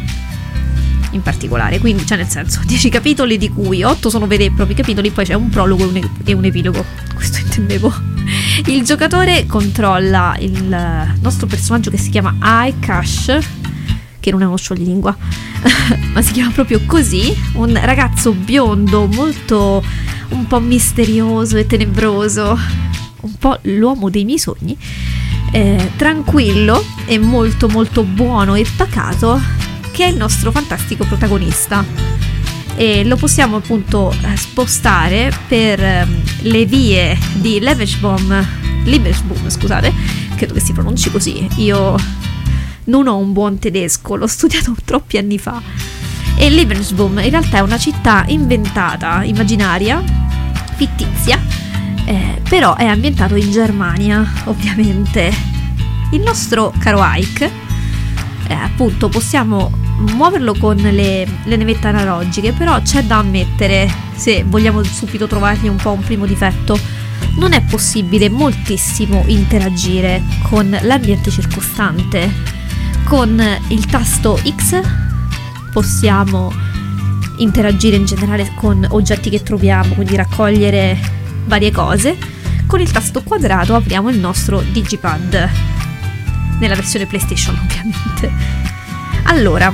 in particolare, quindi cioè nel senso 10 capitoli di cui 8 sono veri e propri capitoli, poi c'è un prologo e un epilogo, questo intendevo. Il giocatore controlla il nostro personaggio che si chiama Aikash, che non è uno scioglilingua ma si chiama proprio così, un ragazzo biondo molto un po' misterioso e tenebroso, un po' l'uomo dei miei sogni, tranquillo e molto molto buono e pacato, che è il nostro fantastico protagonista, e lo possiamo appunto spostare per le vie di Liebesboom, scusate, credo che si pronunci così, io non ho un buon tedesco, l'ho studiato troppi anni fa. E Liebesboom in realtà è una città inventata, immaginaria, fittizia, però è ambientato in Germania, ovviamente. Il nostro caro Ike, appunto, possiamo muoverlo con le navette analogiche, però c'è da ammettere, se vogliamo subito trovargli un po' un primo difetto, non è possibile moltissimo interagire con l'ambiente circostante. Con il tasto X possiamo interagire in generale con oggetti che troviamo, quindi raccogliere varie cose. Con il tasto quadrato apriamo il nostro digipad, nella versione PlayStation ovviamente. Allora,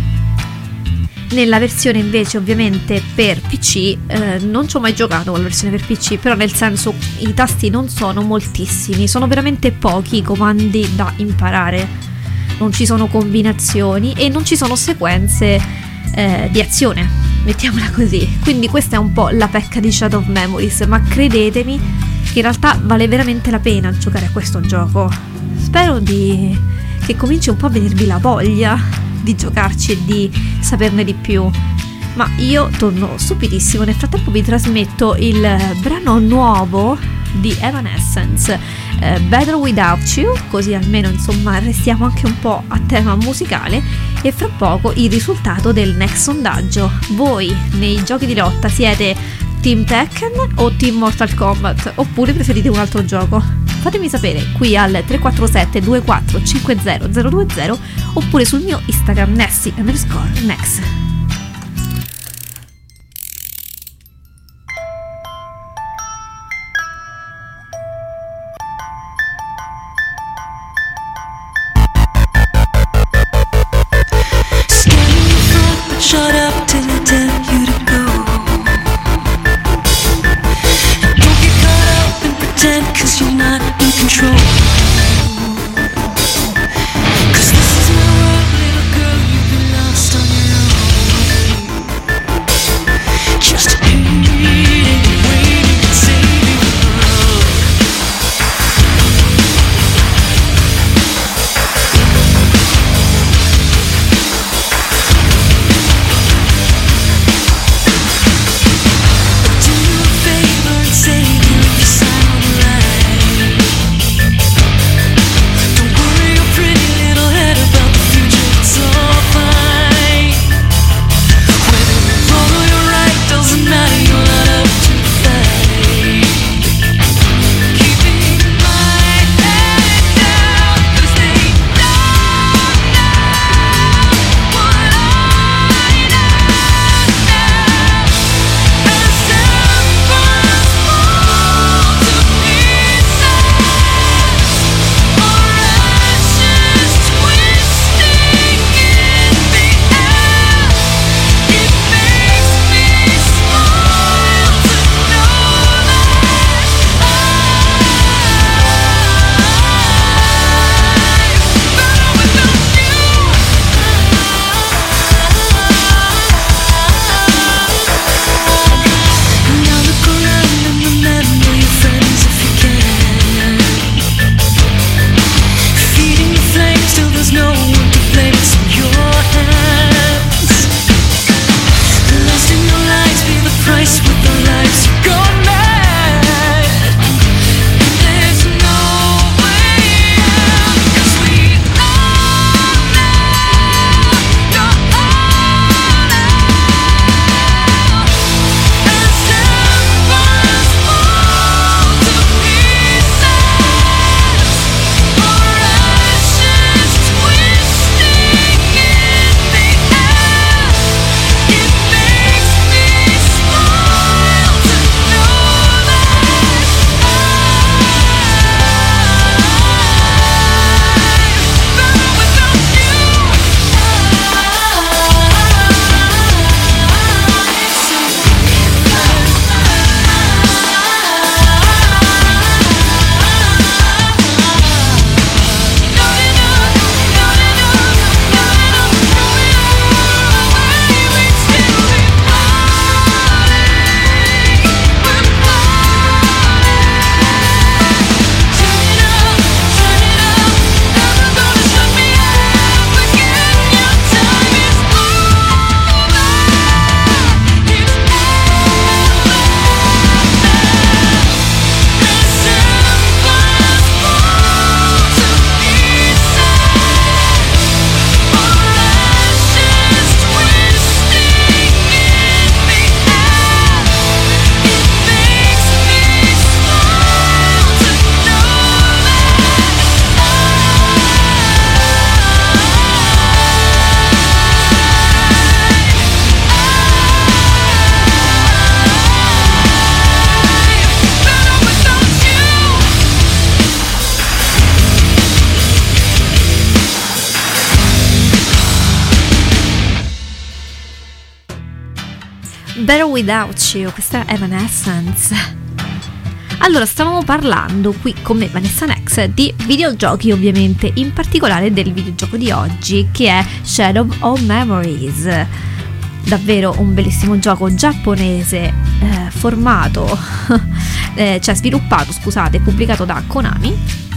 nella versione invece ovviamente per PC, non ci ho mai giocato con la versione per PC, però nel senso i tasti non sono moltissimi, sono veramente pochi i comandi da imparare, non ci sono combinazioni e non ci sono sequenze di azione, mettiamola così. Quindi questa è un po' la pecca di Shadow of Memories, ma credetemi che in realtà vale veramente la pena giocare a questo gioco. Spero che cominci un po' a venirvi la voglia di giocarci e di saperne di più, ma io torno stupidissimo. Nel frattempo vi trasmetto il brano nuovo di Evanescence, Better Without You, così almeno insomma restiamo anche un po' a tema musicale, e fra poco il risultato del next sondaggio. Voi nei giochi di lotta siete Team Tekken o Team Mortal Kombat, oppure preferite un altro gioco? Fatemi sapere qui al 347 24 50 020 oppure sul mio Instagram Nessie_Nex. control. 'Cause this is my world, little girl, you've been lost on your own. Just hating, waiting, and saving the world. Do you a favor and save you if you sign on the line. Don't worry your pretty little head about the future, it's all fine. Whether you're wrong or you're right, doesn't matter, you're not up to the fight. Keeping my head down, 'cause they don't know what I know now. As embers fall to pieces, or ashes twisting in the air, it makes me smile to know that I'm better without you. Now look around and remember your friends if you can. Feeding the flames till there's no one to blame, it's in your hands. Lost in your lies, pay the price with the lives you've gone mad. And there's no way out, 'cause we all know you're all now. As embers fall to pieces, or ashes twisting in the air, it makes me smile to know that I'm better without Better Without You, questa è Evanescence. Allora, stavamo parlando qui con me, Vanessa Nex, di videogiochi, ovviamente, in particolare del videogioco di oggi, che è Shadow of Memories. Davvero un bellissimo gioco giapponese, sviluppato, scusate, e pubblicato da Konami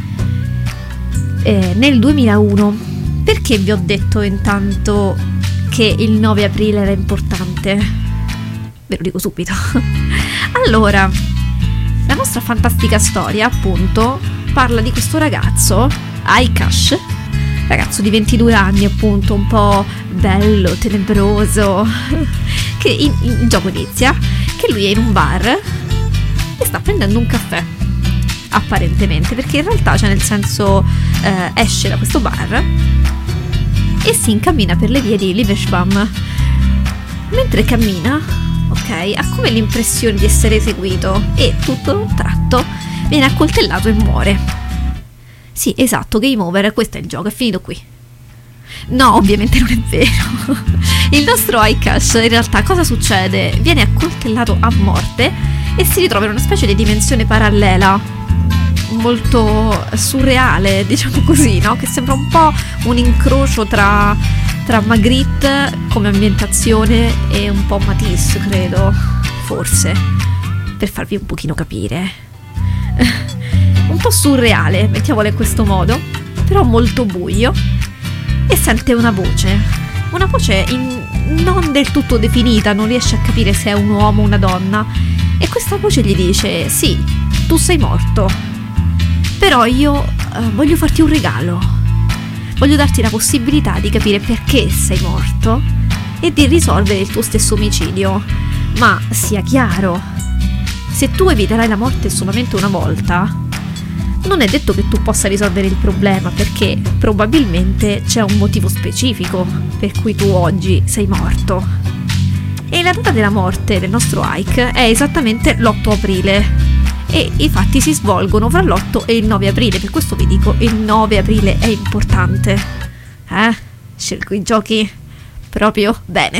nel 2001. Perché vi ho detto intanto che il 9 aprile era importante? Ve lo dico subito. Allora, la nostra fantastica storia, appunto, parla di questo ragazzo, Aikash, ragazzo di 22 anni, appunto, un po' bello, tenebroso, che il gioco inizia che lui è in un bar e sta prendendo un caffè, apparentemente, perché in realtà, cioè, nel senso, esce da questo bar e si incammina per le vie di Liveshbam. Mentre cammina, ok, ha come l'impressione di essere seguito e tutto d'un tratto viene accoltellato e muore. Sì, esatto, game over, questo è il gioco, è finito qui. No, ovviamente non è vero. Il nostro Aikash, in realtà, cosa succede? Viene accoltellato a morte e si ritrova in una specie di dimensione parallela, molto surreale, diciamo così, no? Che sembra un po' un incrocio tra Magritte come ambientazione e un po' Matisse, credo, forse, per farvi un pochino capire. Un po' surreale, mettiamolo in questo modo, però molto buio, e sente una voce non del tutto definita, non riesce a capire se è un uomo o una donna, e questa voce gli dice: sì, tu sei morto, però io voglio farti un regalo, voglio darti la possibilità di capire perché sei morto e di risolvere il tuo stesso omicidio, ma sia chiaro, se tu eviterai la morte solamente una volta, non è detto che tu possa risolvere il problema, perché probabilmente c'è un motivo specifico per cui tu oggi sei morto. E la data della morte del nostro Ike è esattamente l'8 aprile e i fatti si svolgono fra l'8 e il 9 aprile, per questo vi dico il 9 aprile è importante. Scelgo i giochi proprio bene.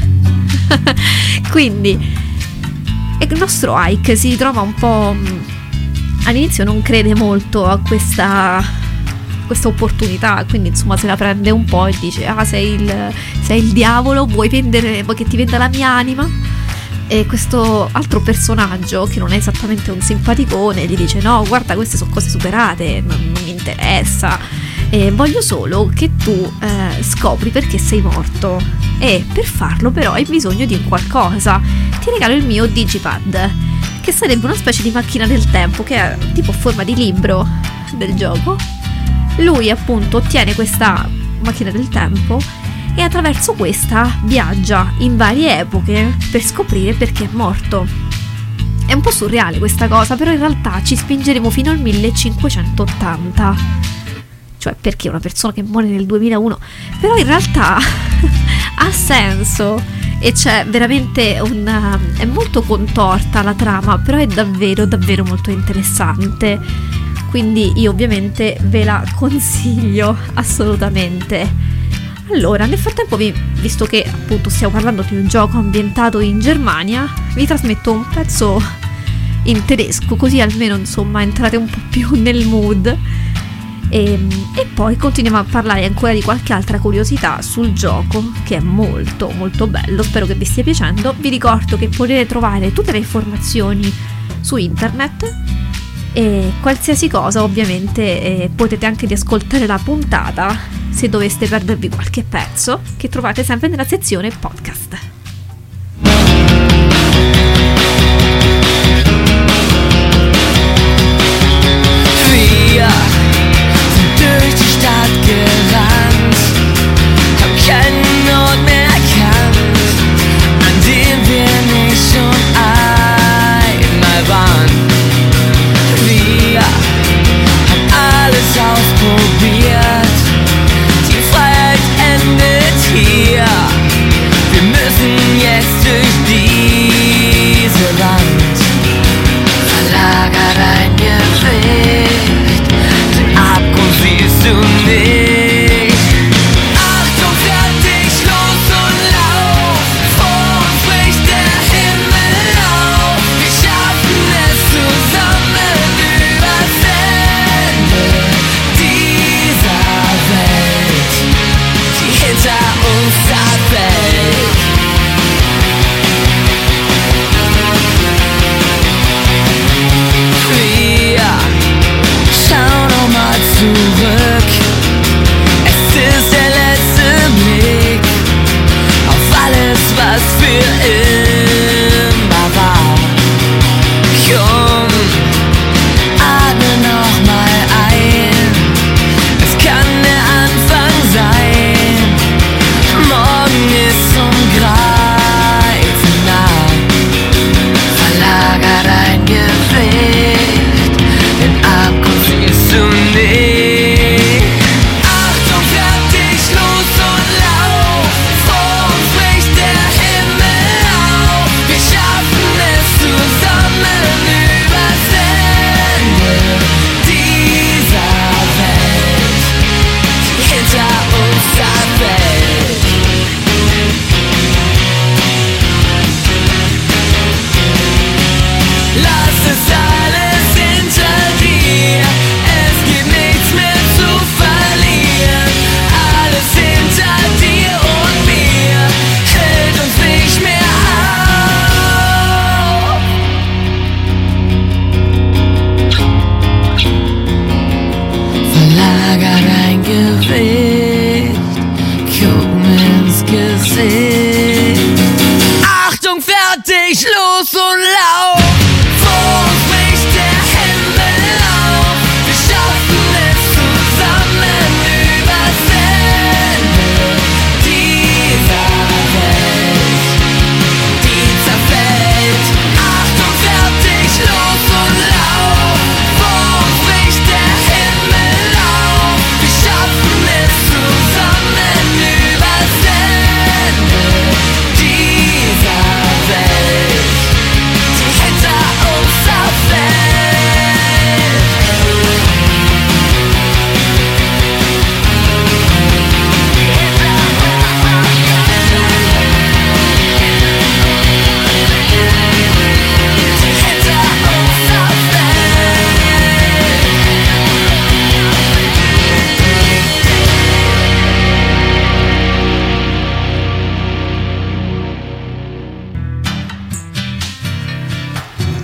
Quindi il nostro Ike si trova un po'... all'inizio non crede molto a questa opportunità, quindi insomma se la prende un po' e dice: sei il diavolo, vuoi che ti venda la mia anima? E questo altro personaggio, che non è esattamente un simpaticone, gli dice: no, guarda, queste sono cose superate, non mi interessa, voglio solo che tu scopri perché sei morto, e per farlo però hai bisogno di un qualcosa. Ti regalo il mio digipad, che sarebbe una specie di macchina del tempo, che è tipo forma di libro del gioco. Lui appunto ottiene questa macchina del tempo e attraverso questa viaggia in varie epoche per scoprire perché è morto. È un po' surreale questa cosa, però in realtà ci spingeremo fino al 1580, cioè perché una persona che muore nel 2001, però in realtà ha senso. E c'è veramente è molto contorta la trama, però è davvero davvero molto interessante, quindi io ovviamente ve la consiglio assolutamente. Allora, nel frattempo, visto che appunto stiamo parlando di un gioco ambientato in Germania, vi trasmetto un pezzo in tedesco, così almeno insomma entrate un po' più nel mood. E poi continuiamo a parlare ancora di qualche altra curiosità sul gioco, che è molto molto bello. Spero che vi stia piacendo. Vi ricordo che potete trovare tutte le informazioni su internet e qualsiasi cosa, ovviamente potete anche riascoltare la puntata se doveste perdervi qualche pezzo, che trovate sempre nella sezione podcast. Durch die Stadt gerannt, hab keinen Ort mehr erkannt, an dem wir nicht schon einmal waren. Wir haben alles ausprobiert, die Freiheit endet hier. Wir müssen jetzt durch diese Wand. Verlager dein Gewicht, den Abgrund siehst du nicht. Achtung, fertig, los und lauf, vor uns bricht der Himmel auf. Wir schaffen es zusammen übers Ende dieser Welt, die hinter uns zerfällt. Wir schauen nochmal zurück. Es ist der letzte Blick auf alles, was für immer war. Komm, atme nochmal ein. Es kann der Anfang sein. Morgen ist zum Greifen nah. Verlager dein Gewicht, den Abgrund siehst du nicht. Achtung, fertig, los und lauf, vor uns bricht der Himmel auf. Wir schaffen es zusammen übers Ende dieser Welt, die hinter uns zerfällt. Lass es alles hinter dir.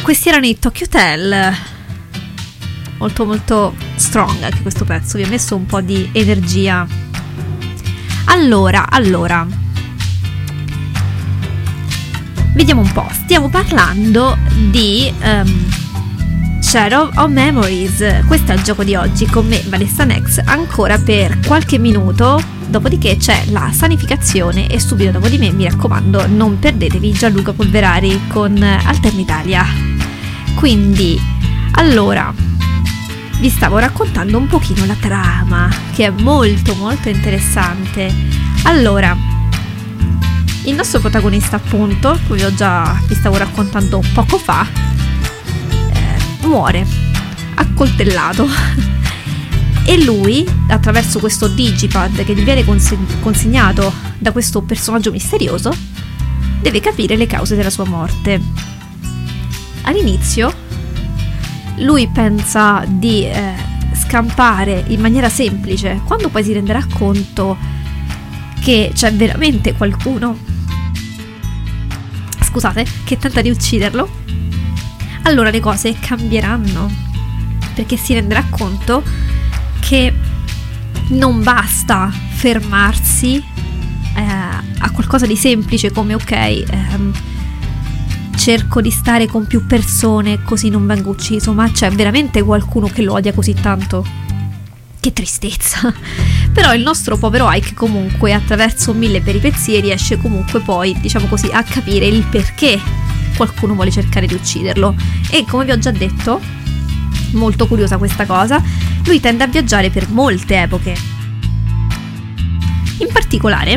questi erano i Tokyo Hotel, molto molto strong anche questo pezzo, vi ho messo un po' di energia. Allora vediamo un po', stiamo parlando di Shadow of Memories, questo è il gioco di oggi con me Vanessa Nex, ancora per qualche minuto, dopodiché c'è la sanificazione e subito dopo di me, mi raccomando, non perdetevi Gianluca Polverari con Alternitalia. Quindi, allora, vi stavo raccontando un pochino la trama, che è molto molto interessante. Allora, il nostro protagonista, appunto, come vi stavo raccontando poco fa, muore accoltellato e lui, attraverso questo digipad che gli viene consegnato da questo personaggio misterioso, deve capire le cause della sua morte. All'inizio lui pensa di scampare in maniera semplice, quando poi si renderà conto che c'è veramente qualcuno, scusate, che tenta di ucciderlo, allora le cose cambieranno, perché si renderà conto che non basta fermarsi a qualcosa di semplice come cerco di stare con più persone così non vengo ucciso, ma c'è veramente qualcuno che lo odia così tanto. Che tristezza. Però il nostro povero Ike comunque attraverso 1000 peripezie riesce comunque poi, diciamo così, a capire il perché qualcuno vuole cercare di ucciderlo. E come vi ho già detto, molto curiosa questa cosa, lui tende a viaggiare per molte epoche. In particolare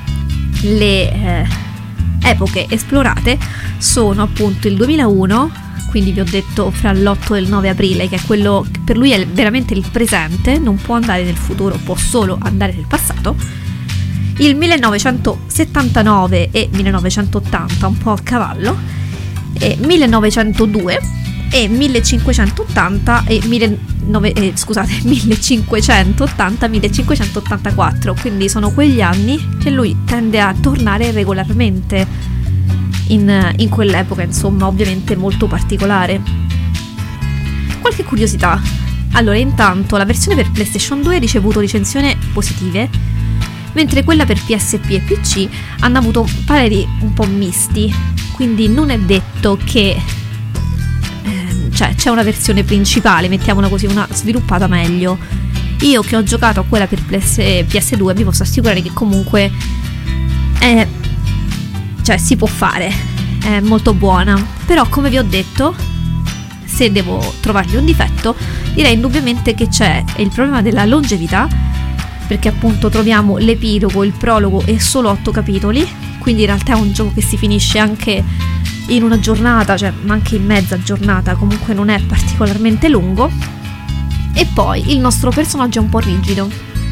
le epoche esplorate sono appunto il 2001, quindi vi ho detto fra l'8 e il 9 aprile, che è quello che per lui è veramente il presente, non può andare nel futuro, può solo andare nel passato, il 1979 e 1980 un po' a cavallo, e 1902 e 1580 e 1580-1584, quindi sono quegli anni che lui tende a tornare regolarmente in quell'epoca, insomma, ovviamente molto particolare. Qualche curiosità. Allora, intanto la versione per PlayStation 2 ha ricevuto recensioni positive, mentre quella per PSP e PC hanno avuto pareri un po' misti, quindi non è detto che c'è una versione principale, mettiamola così, una sviluppata meglio. Io che ho giocato a quella per PS2 vi posso assicurare che comunque si può fare, è molto buona. Però come vi ho detto, se devo trovargli un difetto, direi indubbiamente che c'è il problema della longevità, perché appunto troviamo l'epilogo, il prologo e solo 8 capitoli, quindi in realtà è un gioco che si finisce anche in una giornata, ma anche in mezza giornata, comunque non è particolarmente lungo. E poi il nostro personaggio è un po' rigido.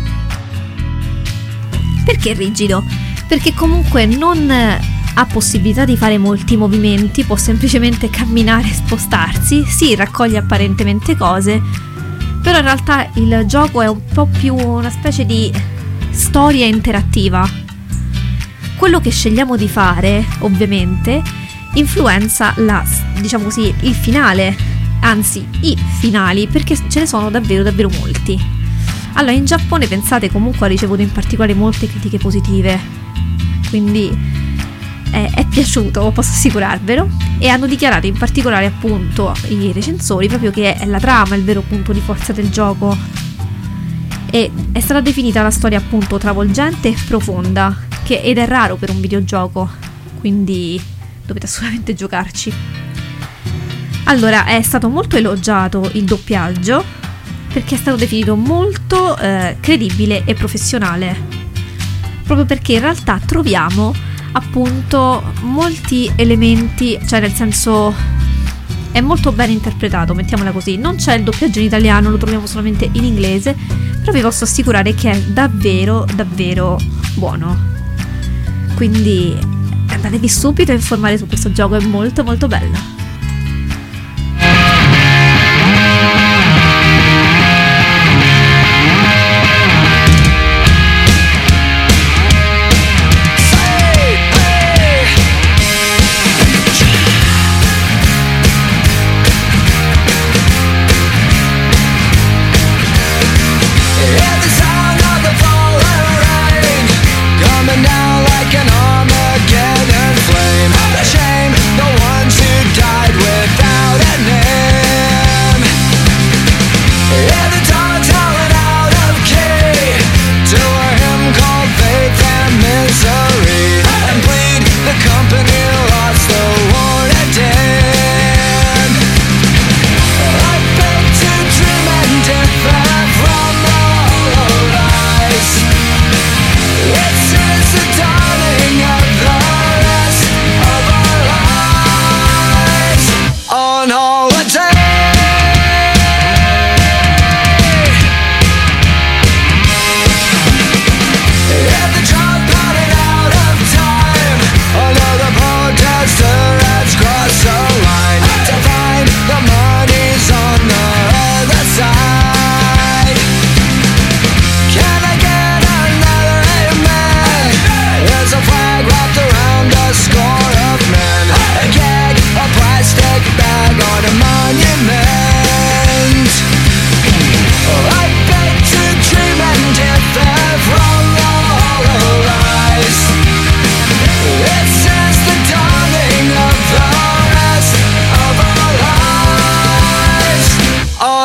Perché rigido? Perché comunque non ha possibilità di fare molti movimenti, può semplicemente camminare e spostarsi, sì, raccoglie apparentemente cose, però in realtà il gioco è un po' più una specie di storia interattiva. Quello che scegliamo di fare, ovviamente, influenza diciamo così, il finale, anzi i finali, perché ce ne sono davvero davvero molti. Allora, in Giappone, pensate, comunque ha ricevuto in particolare molte critiche positive, quindi è piaciuto, posso assicurarvelo, e hanno dichiarato in particolare appunto i recensori proprio che è la trama il vero punto di forza del gioco, e è stata definita la storia appunto travolgente e profonda, ed è raro per un videogioco, quindi dovete assolutamente giocarci. Allora, è stato molto elogiato il doppiaggio, perché è stato definito molto credibile e professionale, proprio perché in realtà troviamo appunto molti elementi, nel senso è molto ben interpretato, mettiamola così. Non c'è il doppiaggio in italiano, lo troviamo solamente in inglese, però vi posso assicurare che è davvero davvero buono, quindi andatevi subito a informare su questo gioco, è molto molto bello.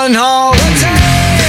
on holiday.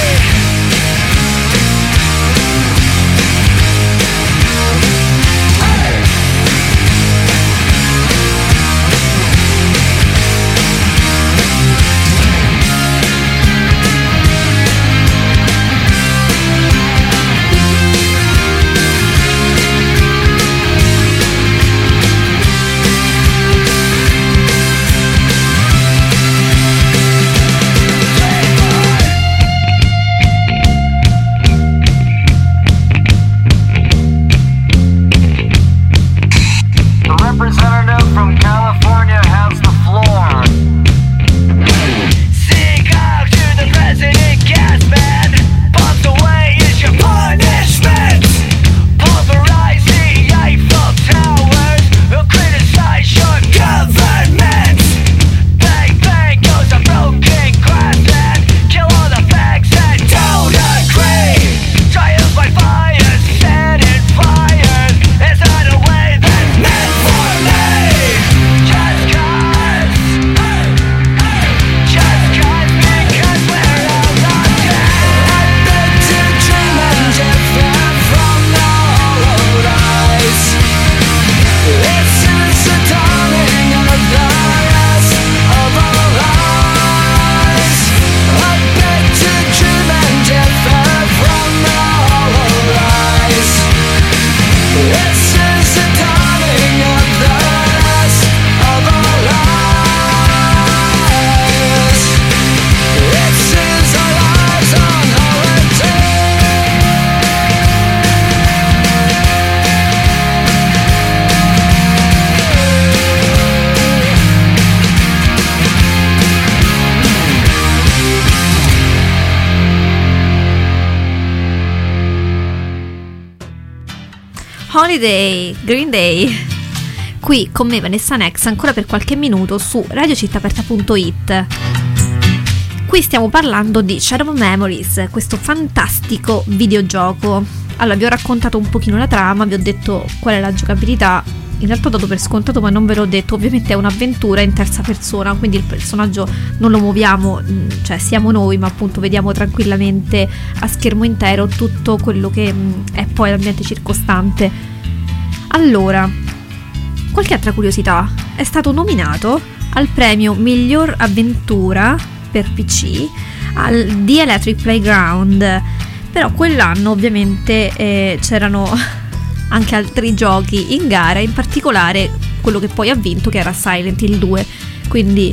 Holiday, Green Day, qui con me Vanessa Nex ancora per qualche minuto su radiocittaaperta.it. Qui stiamo parlando di Shadow Memories, questo fantastico videogioco. Allora, vi ho raccontato un pochino la trama, vi ho detto qual è la giocabilità. In realtà ho dato per scontato, ma non ve l'ho detto. Ovviamente è un'avventura in terza persona, quindi il personaggio non lo muoviamo, cioè siamo noi, ma appunto vediamo tranquillamente a schermo intero tutto quello che è poi l'ambiente circostante. Allora, qualche altra curiosità: è stato nominato al premio miglior avventura per PC al The Electric Playground, però quell'anno ovviamente c'erano anche altri giochi in gara, in particolare quello che poi ha vinto, che era Silent Hill 2, quindi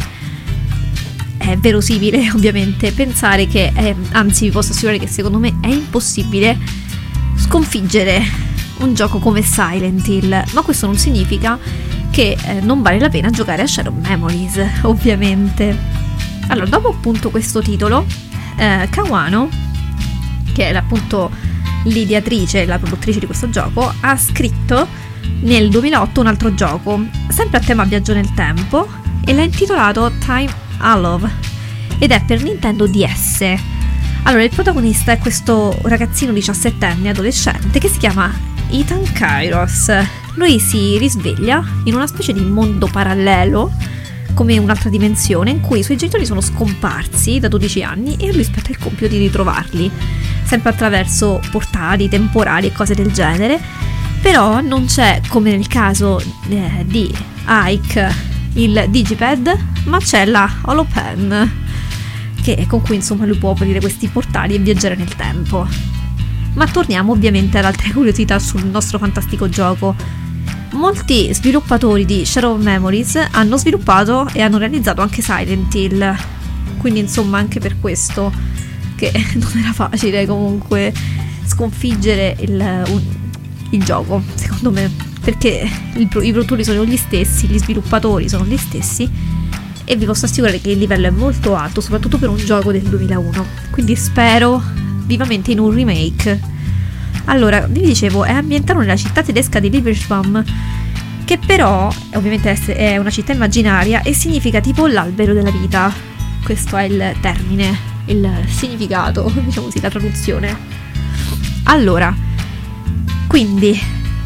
è verosimile ovviamente pensare che anzi vi posso assicurare che secondo me è impossibile sconfiggere un gioco come Silent Hill, ma questo non significa che non vale la pena giocare a Shadow Memories, ovviamente. Allora, dopo appunto questo titolo, Kawano, che è appunto l'ideatrice, la produttrice di questo gioco, ha scritto nel 2008 un altro gioco, sempre a tema viaggio nel tempo, e l'ha intitolato Time Alove, ed è per Nintendo DS. Allora, il protagonista è questo ragazzino 17enne, adolescente, che si chiama Ethan Kairos. Lui si risveglia in una specie di mondo parallelo, come un'altra dimensione, in cui i suoi genitori sono scomparsi da 12 anni e a lui spetta il compito di ritrovarli, sempre attraverso portali temporali e cose del genere. Però non c'è, come nel caso di Ike, il digipad, ma c'è la holopen, con cui insomma lui può aprire questi portali e viaggiare nel tempo. Ma torniamo ovviamente ad altre curiosità sul nostro fantastico gioco. Molti sviluppatori di Shadow Memories hanno sviluppato e hanno realizzato anche Silent Hill, quindi insomma anche per questo che non era facile comunque sconfiggere il gioco, secondo me, perché i produttori sono gli stessi, gli sviluppatori sono gli stessi, e vi posso assicurare che il livello è molto alto, soprattutto per un gioco del 2001, quindi spero vivamente in un remake. Allora, vi dicevo, è ambientato nella città tedesca di Lieberschwam, che però ovviamente è una città immaginaria e significa tipo l'albero della vita. Questo è il termine, il significato, diciamo così, la traduzione. Allora, quindi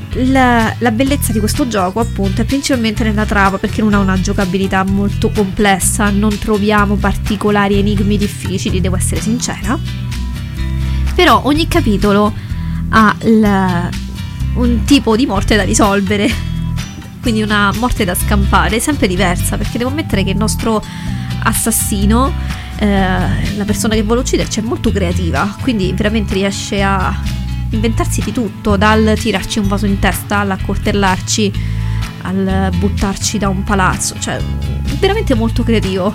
la bellezza di questo gioco appunto è principalmente nella trama, perché non ha una giocabilità molto complessa, non troviamo particolari enigmi difficili, devo essere sincera, però ogni capitolo ha un tipo di morte da risolvere, quindi una morte da scampare sempre diversa, perché devo ammettere che il nostro assassino, la persona che vuole ucciderci, è molto creativa, quindi veramente riesce a inventarsi di tutto, dal tirarci un vaso in testa all'accoltellarci, al buttarci da un palazzo, cioè veramente molto creativo.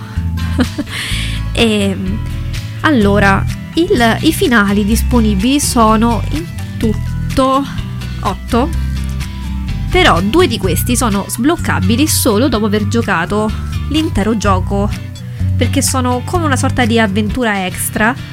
E allora i finali disponibili sono in tutto 8, però 2 di questi sono sbloccabili solo dopo aver giocato l'intero gioco, perché sono come una sorta di avventura extra,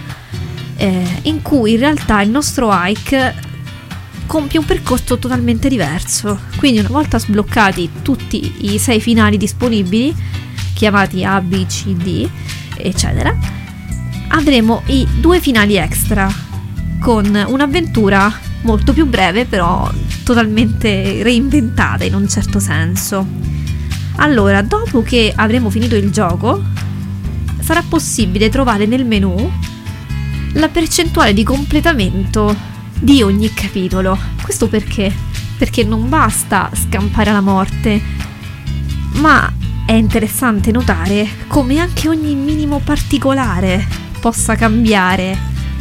in cui in realtà il nostro Ike compie un percorso totalmente diverso. Quindi una volta sbloccati tutti i 6 finali disponibili, chiamati A, B, C, D, eccetera, avremo i 2 finali extra con un'avventura molto più breve, però totalmente reinventata in un certo senso. Allora, dopo che avremo finito il gioco, sarà possibile trovare nel menu la percentuale di completamento di ogni capitolo. Questo perché? Perché non basta scampare la morte, ma è interessante notare come anche ogni minimo particolare possa cambiare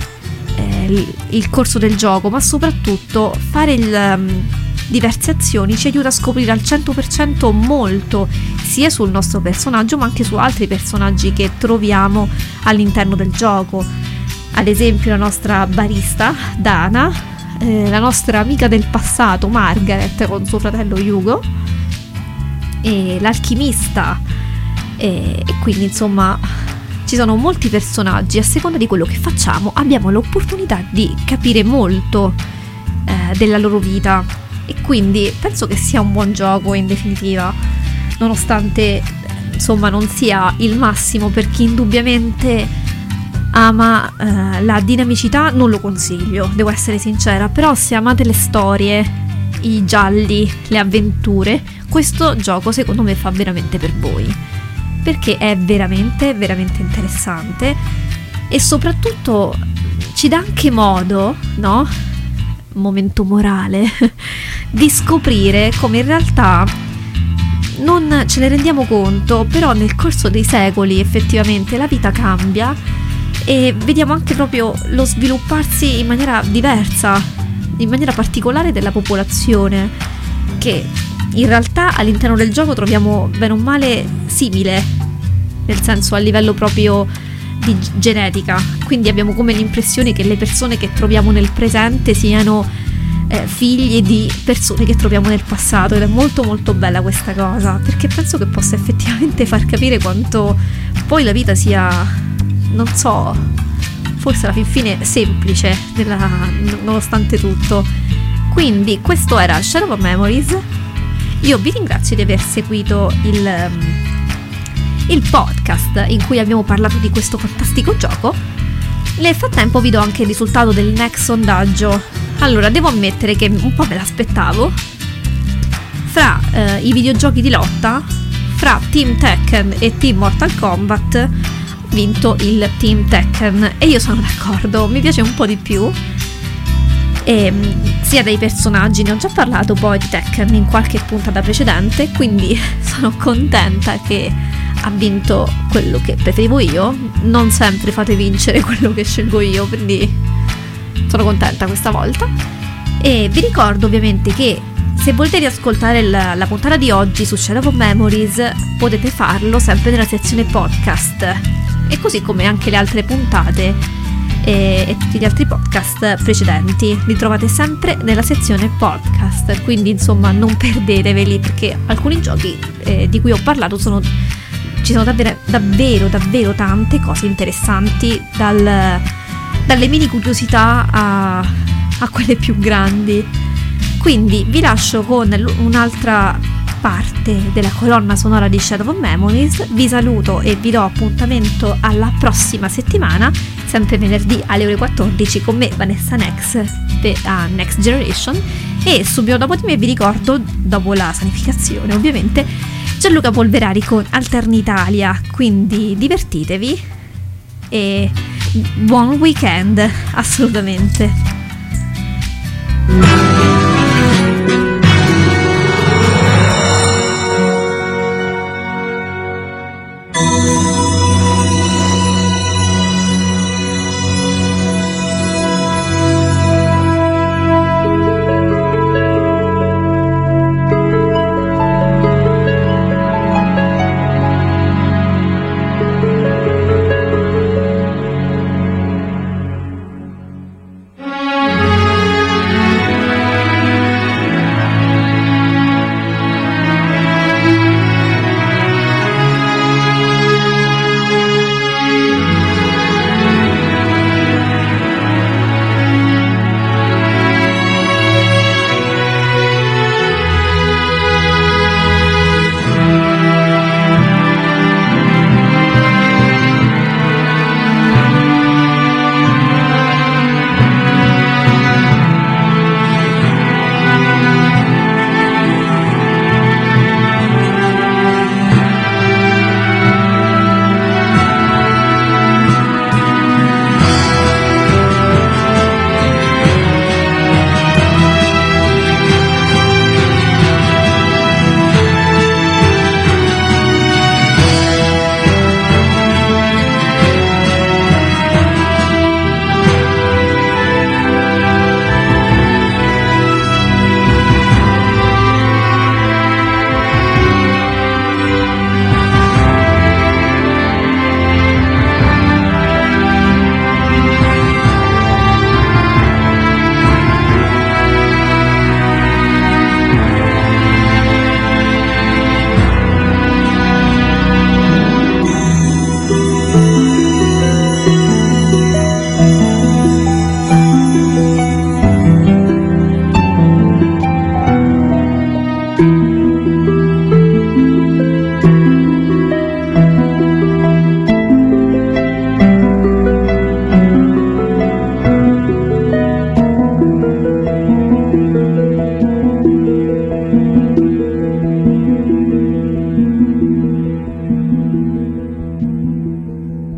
il corso del gioco, ma soprattutto fare diverse azioni ci aiuta a scoprire al 100% molto, sia sul nostro personaggio ma anche su altri personaggi che troviamo all'interno del gioco. Ad esempio la nostra barista Dana, la nostra amica del passato Margaret con suo fratello Hugo, e l'alchimista, e quindi insomma ci sono molti personaggi. A seconda di quello che facciamo abbiamo l'opportunità di capire molto della loro vita, e quindi penso che sia un buon gioco in definitiva, nonostante insomma non sia il massimo per chi indubbiamente ama la dinamicità. Non lo consiglio, devo essere sincera, però se amate le storie, i gialli, le avventure, questo gioco secondo me fa veramente per voi, perché è veramente veramente interessante e soprattutto ci dà anche modo, no? Momento morale, di scoprire come in realtà non ce ne rendiamo conto, però nel corso dei secoli effettivamente la vita cambia e vediamo anche proprio lo svilupparsi in maniera diversa, in maniera particolare della popolazione, che in realtà all'interno del gioco troviamo bene o male simile, nel senso a livello proprio di genetica, quindi abbiamo come l'impressione che le persone che troviamo nel presente siano figli di persone che troviamo nel passato, ed è molto molto bella questa cosa, perché penso che possa effettivamente far capire quanto poi la vita sia, non so, forse alla fin fine semplice nonostante tutto. Quindi questo era Shadow of Memories. Io vi ringrazio di aver seguito il podcast in cui abbiamo parlato di questo fantastico gioco. Nel frattempo vi do anche il risultato del next sondaggio. Allora, devo ammettere che un po' me l'aspettavo. Fra i videogiochi di lotta, fra Team Tekken e Team Mortal Kombat, ha vinto il Team Tekken e io sono d'accordo, mi piace un po' di più, sia dai personaggi, ne ho già parlato poi di Tekken in qualche puntata precedente, quindi sono contenta che ha vinto quello che preferivo io. Non sempre fate vincere quello che scelgo io, quindi sono contenta questa volta. E vi ricordo ovviamente che se volete riascoltare la puntata di oggi su Shadow of Memories potete farlo sempre nella sezione podcast, e così come anche le altre puntate e tutti gli altri podcast precedenti li trovate sempre nella sezione podcast, quindi insomma non perdeteveli, perché alcuni giochi di cui ho parlato ci sono davvero tante cose interessanti, dalle mini curiosità a quelle più grandi. Quindi vi lascio con un'altra parte della colonna sonora di Shadow of Memories, vi saluto e vi do appuntamento alla prossima settimana, sempre venerdì alle ore 14 con me, Vanessa Nex, a Next Generation, E subito dopo di me vi ricordo, dopo la sanificazione ovviamente, Gianluca Polverari con Alternitalia, quindi divertitevi e buon weekend, assolutamente.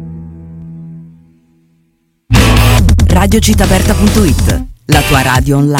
Radiocittaaperta.it, la tua radio online.